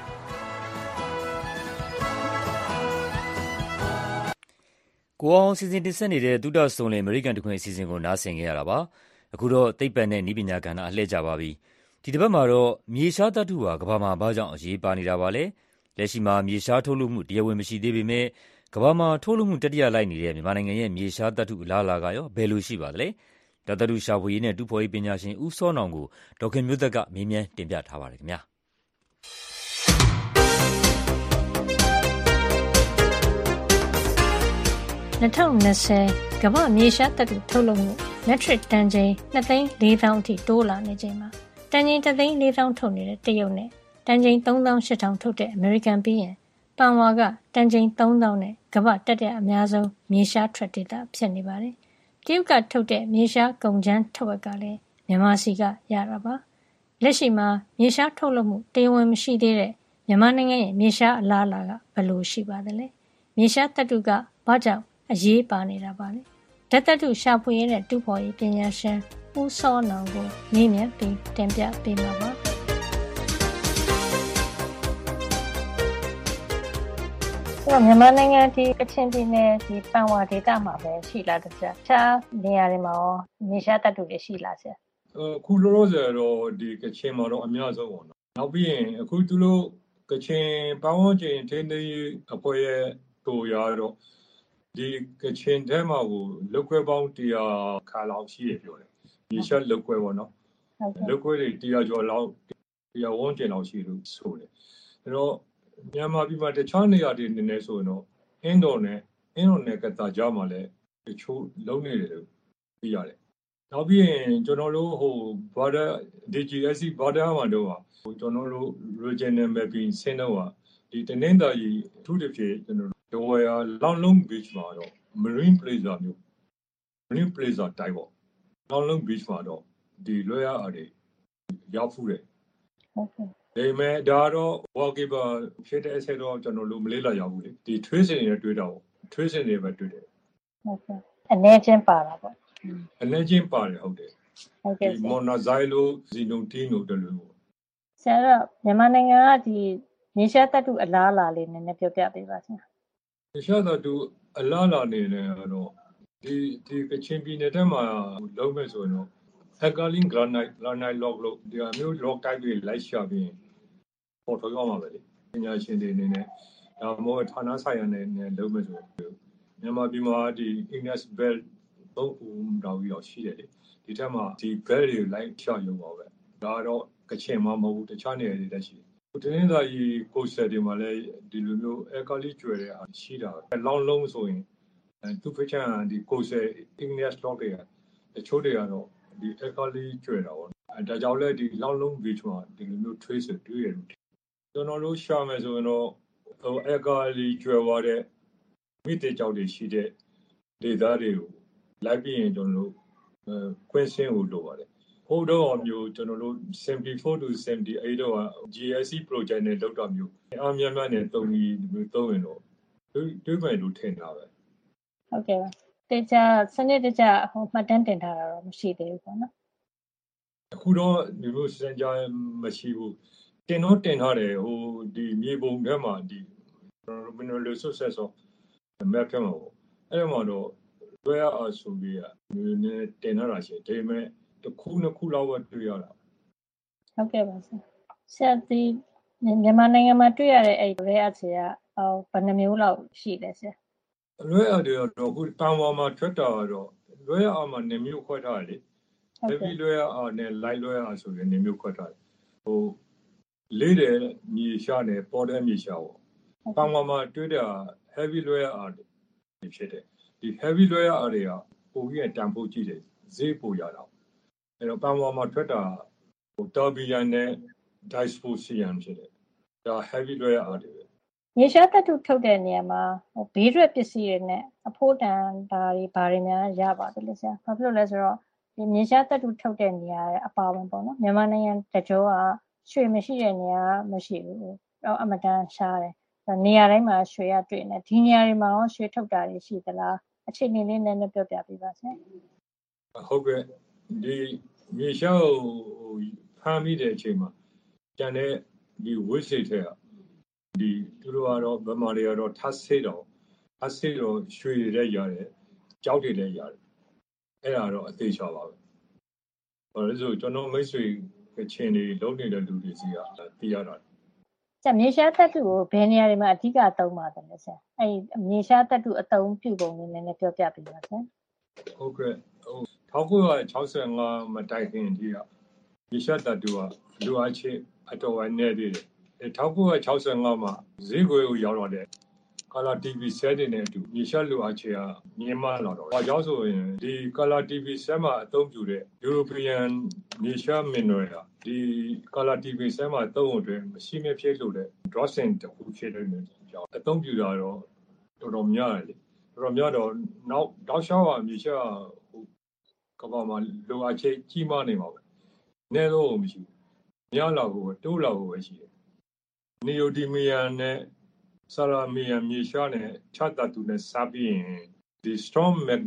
ကိုအောင်စီစဉ်တင်ဆက်နေတဲ့ဒုတိယဆုံးလင်အမေရိကန်တခွင်အစီအစဉ်ကိုနားဆင်ခဲ့ရတာပါအခုတော့သိပ္ပံနဲ့နည်းပညာကဏ္ဍအလှည့်ကြပါပြီဒီတစ်ပတ်မှာတော့မြေရှားသတ္တုဟာကမ္ဘာမှာဘာကြောင့်အရေးပါနေတာပါလဲလက်ရှိမှာမြေရှားထုတ်လုပ်မှုတရားဝင်မရှိသေးပေမဲ့ကမ္ဘာမှာထုတ်လုပ်မှုတတိယလိုက်နေတဲ့မြန်မာနိုင်ငံရဲ့မြေရှားသတ္တုအလားအလာကရောဘယ်လိုရှိပါသလဲဓာတ်သတ္တုရှာဖွေရေးနဲ့တူဖော်ရေးပညာရှင်ဦးစောနောင်ကိုဒေါက်ခင်မျိုးသက်ကမေးမြန်းတင်ပြထားပါတယ်ခင်ဗျာ၂၀၂၀ကမ္ဘာမြေရှားသတ္တုထုတ်လုပ်မှု metric တန်ချိန်twoသိန်း၄သောင်းအထိတိုးလာနေချိန်မှာတန်ချိန်oneသိန်း၄သောင်းထုတ်နေတဲ့တရုတ်နဲ့တန်ချိန်သုံးသောင်း၈ထောင်ထုတ်တဲ့အမေရိကန်ပြီးရင်ပန်ဝါကတန်ချိန်သုံးသောင်းနဲ့ကမ္ဘာတတိယအများဆုံးမြေရှားထွက်ဒေသဖြစ်နေပါတယ်။တရုတ်ကထုတ်တဲ့မြေရှားကုန်ကြမ်းထက်ဝက်ကလည်းမြန်မာစီကရတာပါ။လက်ရှိမှာမြေရှားထုတ်လုပ်မှုတရားဝင်မရှိသေးတဲ့မြန်မာနိုင်ငံရဲ့မြေရှားအလားအလာကဘယ်လိုရှိပါသလဲ။မြေရှားသတ္တုကဘာကြောင့်အရေးပါနေတာပါလဲ။ဓာတ်သတ္တုရှာဖွေရေးနဲ့တူဖော်ရေးပညာရှင်ဦးစောနောင်ကိုမေးမြန်းပြီးတင်ပြပေးမှာပါ။ဆိုတော့မြန်မာနိုင်ငံဒီကချင်ပြည်နယ်ဒီပန်ဝါဒေသမှာပဲရှိလားတခြားတခြားနေရာတွေမှာရောမြေရှားတပ်တွေရှိလားဆရာအခုလောလောဆယ်တော့ဒီကချင်မှာတော့အများဆုံးပေါ့နော်နောက်ပြီးရင်အခုသူတို့ကချင်ပန်ဝါကျင်ထင်းသေးအဖွဲ့ရဲ့တူရတော့ဒီကချင်ထဲမှာကိုလုတ်ခွဲပေါင်းတရားခါလောက်ရှိရပြောတယ်မြေရှားလုတ်ခွဲပေါ့နော်လုတ်ခွဲတွေတရားကျော်လောက်တရားဝန်းကျင်လောက်ရှိလို့ဆိုတယ်အဲ့တော့မြန်မာပြည်မှာတခြားနေရာတွေနေနေဆိုရင်တော့အင်ဒိုနဲ့အင်ဒိုနဲ့ကတာကြားမှာလည်းတချို့လုံးနေတယ်လို့သိရတယ်။နောက်ပြီးရင်ကျွန်တော်တို့ဟိုဘာသာ D G S C ဘာသာမှာတော့ဟိုကျွန်တော်တို့ regional mapping ဆင်းတော့ဒီတနင်္သာရီအထူးတစ်ဖြစ်ကျွန်တော်တို့ဝယ်လောင်လုံး beach မှာတော့ marine plaza မျိုး marine plaza တိုင်းပေါ့လောင်လုံး beach မှာတော့ဒီလွှဲရအားတွေရောက်ဖူးတယ်။ဟုတ်ကဲ့ဒီမဲ့ဒါတော့ walkable ဖြစ်တဲ့အဆက်တော့ကျွန်တော်တို့မလေးလာရောက်ဘူးလေဒီ trace တွေနဲ့တွေ့တော့ trace တွေပဲတွေ့တယ်ဟုတ်ကဲ့အနေချင်းပါတာပေါ့အနေချင်းပါတယ်ဟုတ်တယ်ဟုတ်ကဲ့ဒီ monoxide ဇီနိုတင်းတို့တလို့ပေါ့ဆရာတော့မြန်မာနိုင်ငံကဒီမြေရှားသတ္တုအလားအလာလေးနည်းနည်းပြောပြပေးပါဆရာမြေရှားသတ္တုအလားအလာနေနေတော့ဒီဒီကချင်ပြည်နယ်ထဲမှာလုံးမဲ့ဆိုရင်တော့alkaline granite granite rock လို့ဒီအမျိုး rock type တွေလိုက်ရှာပြီးပေါ်ထုတ်ရမှာပဲလေပညာရှင်တွေအနေနဲ့ဒါမှမဟုတ်ဌာနဆိုင်ရာနဲ့လုံးမဲ့ဆိုမြန်မာပြည်မှာဒီ Igneous Belt သုံးခုတောင်ပြီးတော့ရှိတယ်လေဒီထက်မှာဒီ belt တွေလိုက်ရှာရုံပါပဲဒါတော့ကချင်မှာမဟုတ်ဘူးတခြားနေရာတွေလည်းရှိတယ်တနင်္သာရီကိုစတယ်တွေမှာလည်းဒီလိုမျိုး alkaline ကျွဲတဲ့အားရှိတာပဲလောင်းလုံးဆိုရင်သူ့ဖချန်ဒီကိုစ Igneous rock တွေကတချို့တွေကတော့ဒီ alkaline ကျွဲတာပေါ့အဲဒါကြောင့်လည်းဒီလောင်းလုံး beach မှာဒီလိုမျိုး trace တွေ့ရတယ်ကျွန်တော်တို့ရှာမယ်ဆိုရင်တော့ဟို alkaline ကျွဲသွားတဲ့မိတဲ့ကြောက်တွေရှိတဲ့ဒေသတွေကိုလိုက်ပြီးရင်ကျွန်တော်တို့ကွင်းစင်းကိုလိုပါတယ်ဟိုတော့မျိုးကျွန်တော်တို့ seventy-four to seventy-eight တော့ G S C project နဲ့လောက်တာမျိုးအားများများနဲ့တုံးပြီးသုံးရင်တော့တွေးမယ်လို့ထင်တာပဲဟုတ်ကဲ့ပါတေချာစနစ်တကျဟိုမှတ်တမ်းတင်ထားတာတော့မရှိသေးဘူးပေါ့နော်အခုတော့ဒီလိုစံကြားမရှိဘူးတင်တော့တင်ထားတယ်ဟိုဒီမြေပုံထဲမှာဒီ mineral resources ဆိုmap ထဲမှာပေါ့အဲ့မှာတော့လွှဲရအောင်ဆိုပြီးရနည်းတင်ထားတာရှိတယ်ဒါပေမဲ့တစ်ခုနှစ်ခုလောက်ပဲတွေ့ရတာဟုတ်ကဲ့ပါဆရာဆရာဒီမြန်မာနိုင်ငံမှာတွေ့ရတဲ့အဲ့လွှဲရချေကဟိုဘယ်နှမျိုးလောက်ရှိလဲဆရာလွှဲရတွေတော့ခုတန်ဝါမှာထွက်တာတော့လွှဲရအောင်မှာနေမျိုးခွဲထားတယ်လေ heavy လွှဲရအောင်နဲ့ light လွှဲရအောင်ဆိုရင်နေမျိုးခွဲထားတယ်ဟိုလေးတယ်မြေရှားနဲ့ပေါ်တဲ့မြေရှားပေါ့တန်ဝါမှာတွေ့တာ heavy လွှဲရအောင်ဖြစ်တယ်ဒီ heavy လွှဲရအားတွေကပိုပြီးတန်ဖို့ကြည့်တယ်ဈေးပိုရတော့အဲ့တော့ပန်ဝါမှာထွက်တာဟို terbian နဲ့ dysprosium ဖြစ်တယ်ဒါ heavy လွှဲရအားတွေပဲမြေရှားသတ္တုထုတ်တဲ့နေရာမှာဟိုဘေးရွက်ပစ္စည်းတွေနဲ့အဖို့တန်ဒါတွေဘာတွေများရပါတယ်လဲဆရာဘာဖြစ်လို့လဲဆိုတော့ဒီမြေရှားသတ္တုထုတ်တဲ့နေရာအပါဝင်ပေါ့နော်မြန်မာနိုင်ငံတကြောကရွှေမရှိတဲ့နေရာမရှိဘူးတော့အမတန်ရှားတယ်နေရာတိုင်းမှာရွှေရတွေ့နေဒီနေရာတွေမှာရောရွှေထုတ်တာတွေရှိသလားအခြေအနေလေးနည်းနည်းပြောပြပေးပါဆရာဟုတ်ကဲ့ဒီမြေရှားကိုဖမ်းမိတဲ့အချိန်မှာကျန်တဲ့ဒီဝိစိတ်ထဲကဒီသူတို့ကတော့ဗမာတွေကတော့ထပ်ဆေးတော့ထပ်ဆေးတော့ရွှေတွေလည်းရတယ်ကြောက်တွေလည်းရတယ်အဲ့ဒါတော့အသေးချပါပဲဘာလို့ဆိုကျွန်တော်မိတ်ဆွေကချင်တွေလုံးနေတဲ့လူတွေစီကသိရတာဆရာမြေရှားသတ္တုကိုဘယ်နေရာတွေမှာအဓိကသုံးပါတယ်လဲဆရာအဲ့မြေရှားသတ္တုအသုံးပြုပုံလေးနည်းနည်းပြောပြပေးပါဆရာဟုတ်ကဲ့ဟိုone thousand nine hundred sixty-fiveမတိုင်ခင်ဒီကမြေရှားသတ္တုကလူအချင်းအတော်ဝိုင်းနေသေးတယ်one thousand nine hundred sixty-fiveမှာဈေးကွယ်ကိုရောက်တော့တဲ့Color တီ ဗီ set တွေနဲ့အတူမြေရှားလူအချင်းကမြင်မလာတော့ဘာကြောင့်ဆိုရင်ဒီ Color တီ ဗီ set မှာအသုံးပြုတဲ့ European မြေရှား mineral ကဒီ Color တီ ဗီ set မှာသုံးဖို့အတွက်မရှိမဖြစ်လို့တဲ့ drossing တခုဖြစ်နေတယ်ကြောင့်အသုံးပြုတာတော့တော်တော်များတယ်လေတော်တော်များတော့နောက်တောက်လျှောက်အမြေရှားဟိုကဘာမှာလိုအပ်ချက်ကြီးမားနေမှာပဲအနည်းဆုံးမရှိဘူးများလာဖို့တိုးလာဖို့ပဲရှိတယ်နီယိုဒီမီယန်နဲ့ဆာရာမီယန်မြေရှားနဲ့ချတ်တတူနဲ့စပ်ပြီးရင်ဒီ storm magnet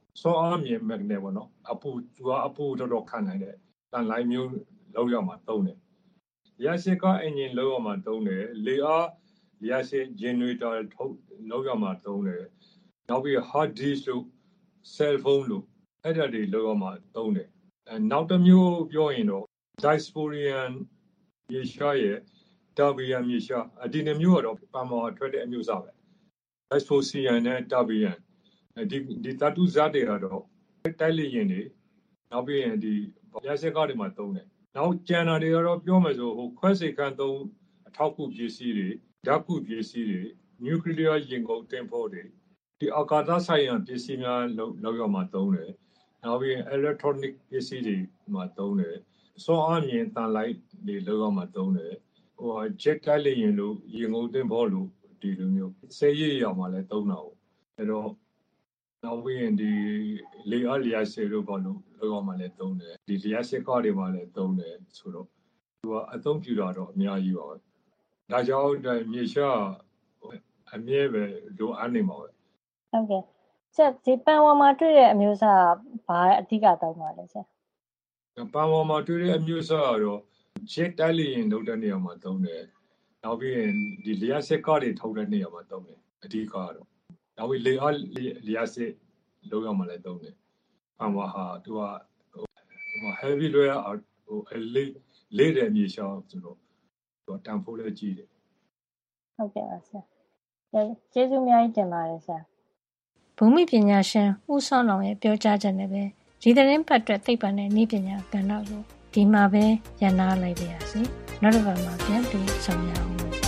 စောအားမြင်မဲ့နဲ့ပေါ့နော်အပူသူကအပူတော်တော်ခံနိုင်တဲ့တန်လိုင်းမျိုးလောက်ရမှာသုံးတယ်လျှပ်စစ်ကားအင်ဂျင်လောက်ရမှာသုံးတယ်လေအားလျှပ်စစ် generator ထုတ်လောက်ရမှာသုံးတယ်နောက်ပြီး hard disk လို့ cell phone လို့အဲ့ဒါတွေလောက်ရမှာသုံးတယ်အဲနောက်တစ်မျိုးပြောရင်တော့ Diosporian မြေရှားရဲ့ Terbian မြေရှားဒီနှစ်မျိုးကတော့ပမာထွက်တဲ့အမျိုးအစားပဲ Diosporian နဲ့ Terbian ဒီဒီတတုဇာတ်တွေကတော့တိုက်လေရင်တွေနောက်ပြီးရင်ဒီလျှပ်စစ်ကားတွေမှာသုံးတယ်နောက်ကျန်တာတွေကတော့ပြောမယ်ဆိုဟိုခွဲစိတ်ခန်းသုံးအထောက်အကူပစ္စည်းတွေဓာတ်ကူပစ္စည်းတွေနျူကလ িয়ার ရင်ကုန်တင်ဖို့တွေဒီအာကာသဆိုင်ရာပစ္စည်းများလောက်ရမှာသုံးတယ်နောက်ပြီး electronic ပစ္စည်းတွေမှာသုံးတယ်စောအားမြင်တန်လိုက်တွေလောက်ရမှာသုံးတယ်ဟို jet တိုက်လေရင်လို့ရင်ကုန်တင်ဖို့လို့ဒီလိုမျိုးစေးရည်ရောမှာလဲသုံးတာဟုတ်အဲ့တော့နောက်ပြီးရင်ဒီလေအားလျှပ်စစ်တို့ဘာလို့လောက်ရမှာလဲသုံးတယ်ဒီလျှပ်စစ်ကားတွေမှာလဲသုံးတယ်ဆိုတော့သူကအသုံးပြုတာတော့အများကြီးပါပဲဒါကြောင့်မြေရှားအမြဲပဲလိုအပ်နေမှာပဲဟုတ်ကဲ့ဆက်ဒီပန်ဝါမှာတွေ့တဲ့အမျိုးအစားဘာအဓိကတောင်းပါလဲဆက်ပန်ဝါမှာတွေ့တဲ့အမျိုးအစားကတော့ jet တိုက်လေရင်လုပ်တဲ့နေရာမှာသုံးတယ်နောက်ပြီးရင်ဒီလျှပ်စစ်ကားတွေထုတ်တဲ့နေရာမှာသုံးတယ်အဓိကတော့နောက်ပြီးလေအားလျှပ်စစ်လုပ်ရမှာလဲသုံးတယ်ပန်ဝါဟာသူကဟို heavy လွှဲဟိုလေးလေးတဲ့မြေရှားဆိုတော့သူကတန်ဖိုးလဲကြီးတယ်ဟုတ်ကဲ့ပါဆရာကျေးဇူးအများကြီးတင်ပါတယ်ဆရာဘူမိပညာရှင်ဦးစောနောင်ရဲ့ပြောကြားချက်နဲ့ပဲဒီသတင်းပတ်အတွက်သိပ္ပံနဲ့နည်းပညာကဏ္ဍကိုဒီမှာပဲရန်နာလိုက်ပါရစေနောက်တစ်ပတ်မှာပြန်ပြီးဆောင်ရအောင်လို့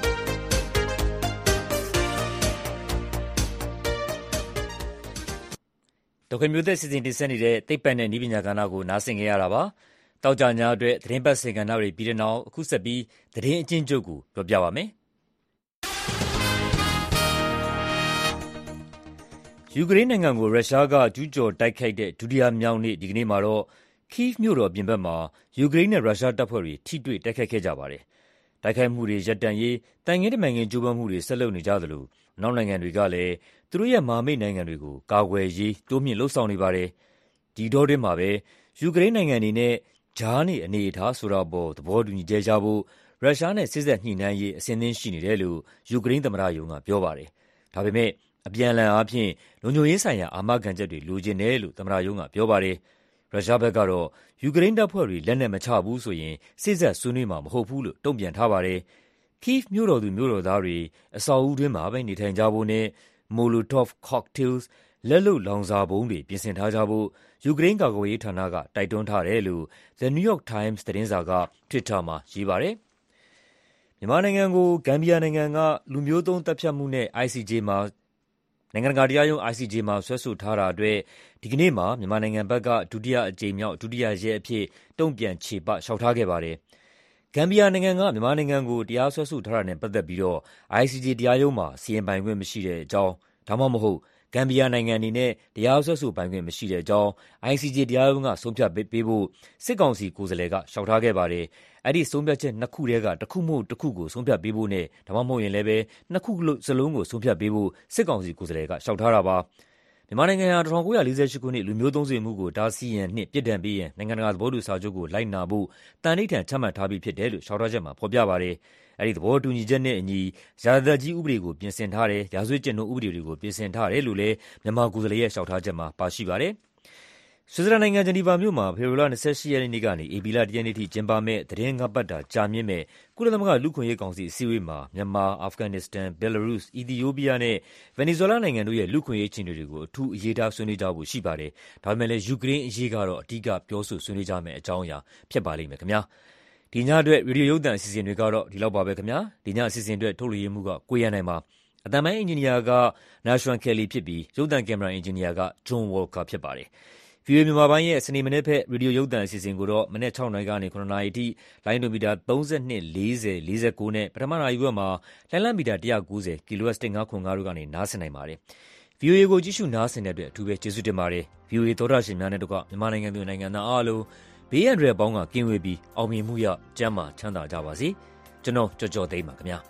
ဒေါက်တာမျိုးသက်စီစဉ်တင်ဆက်နေတဲ့သိပ္ပံနဲ့နည်းပညာကဏ္ဍကိုနားဆင်ကြရတာပါတောက်ကြညာအတွက်သတင်းပတ်စင်ကဏ္ဍတွေပြီးတဲ့နောက်အခုဆက်ပြီးသတင်းအကျဉ်းချုပ်ကိုပြောပြပါမယ်ယူကရိန်းနိုင်ငံကိုရုရှားကကျူးကျော်တိုက်ခိုက်တဲ့ဒုတိယမြောက်နေ့ဒီကနေ့မှာတော့ Kyiv မြို့တော်ပြင်ဘက်မှာယူကရိန်းနဲ့ရုရှားတပ်ဖွဲ့တွေထိတွေ့တိုက်ခိုက်ခဲ့ကြပါတယ်။တိုက်ခိုက်မှုတွေရပ်တန့်ရေးတန်ငင်းတမန်ငင်းကြိုးပမ်းမှုတွေဆက်လုပ်နေကြသလိုအနောက်နိုင်ငံတွေကလည်းသူတို့ရဲ့မဟာမိတ်နိုင်ငံတွေကိုကာကွယ်ရေးတိုးမြှင့်လှုံ့ဆော်နေပါတယ်။ဒီတော့တွင်မှာပဲယူကရိန်းနိုင်ငံအနေနဲ့ဂျားနေအနေအထားဆိုတာပေါ်သဘောတူညီချက်ရဖို့ရုရှားနဲ့စစ်ဆက်ညှိနှိုင်းရေးအစဉ်သင့်ရှိနေတယ်လို့ယူကရိန်းသမ္မတရုံးကပြောပါတယ်။ဒါပေမဲ့အပြန်အလှန်အားဖြင့်လုံခြုံရေးဆိုင်ရာအာမခံချက်တွေလိုချင်တယ်လို့သမ္မတရုံးကပြောပါတယ်။ရုရှားဘက်ကတော့ယူကရိန်းတပ်ဖွဲ့တွေလက်နက်မချဘူးဆိုရင်စစ်ဆက်ဆွေးနွေးမှာမဟုတ်ဘူးလို့တုံ့ပြန်ထားပါတယ်။ Kyiv မြို့တော်သူမြို့တော်သားတွေအဆောက်အဦတွင်းမှာပဲနေထိုင်ကြဖို့နဲ့ Molotov cocktails လက်လုပ်လောင်စာဗုံးတွေပြင်ဆင်ထားကြဖို့ယူကရိန်းကာကွယ်ရေးဌာနကတိုက်တွန်းထားတယ်လို့ The New York Times သတင်းစာက Twitter မှာရေးပါတယ်။မြန်မာနိုင်ငံကိုဂမ်ဘီယာနိုင်ငံကလူမျိုးတုံးသတ်ဖြတ်မှုနဲ့ I C J မှာနိုင်ငံတကာတရားရုံး I C J မှာဆွဲဆိုထားတာအတွက်ဒီကနေ့မှာမြန်မာနိုင်ငံဘက်ကဒုတိယအကြိမ်မြောက်ဒုတိယရက်အဖြစ်တုံ့ပြန်ခြေပလျှောက်ထားခဲ့ပါတယ်။ဂမ်ဘီယာနိုင်ငံကမြန်မာနိုင်ငံကိုတရားစွဲဆိုထားတာနဲ့ပတ်သက်ပြီးတော့ I C J တရားရုံးမှာစီရင်ပိုင်ခွင့်မရှိတဲ့အကြောင်းဒါမှမဟုတ်ဂမ်ဘီယာနိုင်ငံအနေနဲ့တရားစွဲဆိုပိုင်ခွင့်မရှိတဲ့အကြောင်း I C J တရားရုံးကဆုံးဖြတ်ပေးဖို့စစ်ကောင်စီကိုယ်စားလှယ်ကလျှောက်ထားခဲ့ပါတယ်။အဲ့ဒီဆုံးဖြတ်ချက်နှစ်ခုတည်းကတစ်ခုမဟုတ်တစ်ခုကိုဆုံးဖြတ်ပေးဖို့နဲ့ဒါမှမဟုတ်ရင်လည်းပဲနှစ်ခုစလုံးကိုဆုံးဖြတ်ပေးဖို့စစ်ကောင်စီကိုယ်စားလှယ်ကလျှောက်ထားတာပါ။မြန်မာနိုင်ငံဟာ၁၉၄၈ခုနှစ်လူမျိုးသုံးဆွေမှုကိုတားဆီးရန်နှင့်ပြစ်ဒဏ်ပေးရန်နိုင်ငံတကာသဘောတူစာချုပ်ကိုလိုက်နာဖို့တန်ဋိဌာန်ချမှတ်ထားပြီးဖြစ်တယ်လို့လျှောက်ထားချက်မှာဖော်ပြပါတယ်။အဲဒီသဘောတူညီချက်နဲ့အညီရာဇသတ်ကြီးဥပဒေကိုပြင်ဆင်ထားတယ်၊ရာဇဝတ်ကျင့်ထုံးဥပဒေတွေကိုပြင်ဆင်ထားတယ်လို့လည်းမြန်မာကိုယ်စားလှယ်ရဲ့လျှောက်ထားချက်မှာပါရှိပါတယ်။ဆွစ်ဇာလန်နိုင်ငံဂျနီဗာမြို့မှာဖေဖော်ဝါရီလ၂၈ရက်နေ့ကနေဧပြီလ၁ရက်နေ့ထိကျင်းပမယ့်သီတင်းငါးပတ်တာကြာမြင့်မယ့်ကုလသမဂ္ဂလူ့အခွင့်အရေးကောင်စီအစည်းအဝေးမှာမြန်မာ၊အာဖဂန်နစ္စတန်၊ဘယ်လာရုစ်၊အီသီယိုးပီးယားနဲ့ဗင်နီဇွဲလားနိုင်ငံတို့ရဲ့လူ့အခွင့်အရေးအခြေအနေတွေကိုအထူးအရေးထားဆွေးနွေးကြဖို့ရှိပါတယ်။ဒါပေမဲ့လည်းယူကရိန်းအရေးကတော့အဓိကပြောဆိုဆွေးနွေးကြမယ့်အကြောင်းအရာဖြစ်ပါလိမ့်မယ်ခင်ဗျာ။ဒီညအတွက်ရေဒီယိုရုပ်သံအစီအစဉ်တွေကတော့ဒီလောက်ပါပဲခင်ဗျာ။ဒီညအစီအစဉ်အတွက်ထုတ်လွှင့်ရေးမှုကကိုရန်နိုင်ပါ။အသံပိုင်းအင်ဂျင်နီယာက Nashwan Kelly ဖြစ်ပြီးရုပ်သံကင်မရာအင်ဂျင်နီယာက John Walker ဖြစ်ပါတယ်။ဗီအိုအေ မြန်မာပိုင်းရဲ့စနေမနက်ဘက်ရေဒီယိုရုပ်သံအစီအစဉ်ကိုတော့မနက်၆နာရီကနေ၇နာရီအထိလိုင်းဒိုမီတာ၃၂၊၄၀၊၄၉နဲ့ပထမနာရီဘက်မှာလိုင်းလံမီတာ၁၉၀ kHz ၁၅ခွန်၅တို့ကနေနားဆင်နိုင်ပါတယ်။ ဗီအိုအေကိုကြည့်ရှုနားဆင်တဲ့အတွက်အထူးပဲကျေးဇူးတင်ပါတယ်။ ဗီအိုအေသောတာရှင်များနဲ့တကွမြန်မာနိုင်ငံသူနိုင်ငံသားအားလုံးဘေးအန္တရာယ်ပေါင်းကကင်းဝေးပြီးအောင်မြင်မှုရကျန်းမာချမ်းသာကြပါစေ။ကျွန်တော်ကြော်ကြော်သိမ်းပါခင်ဗျာ။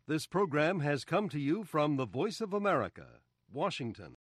This program has come to you from the Voice of America, Washington.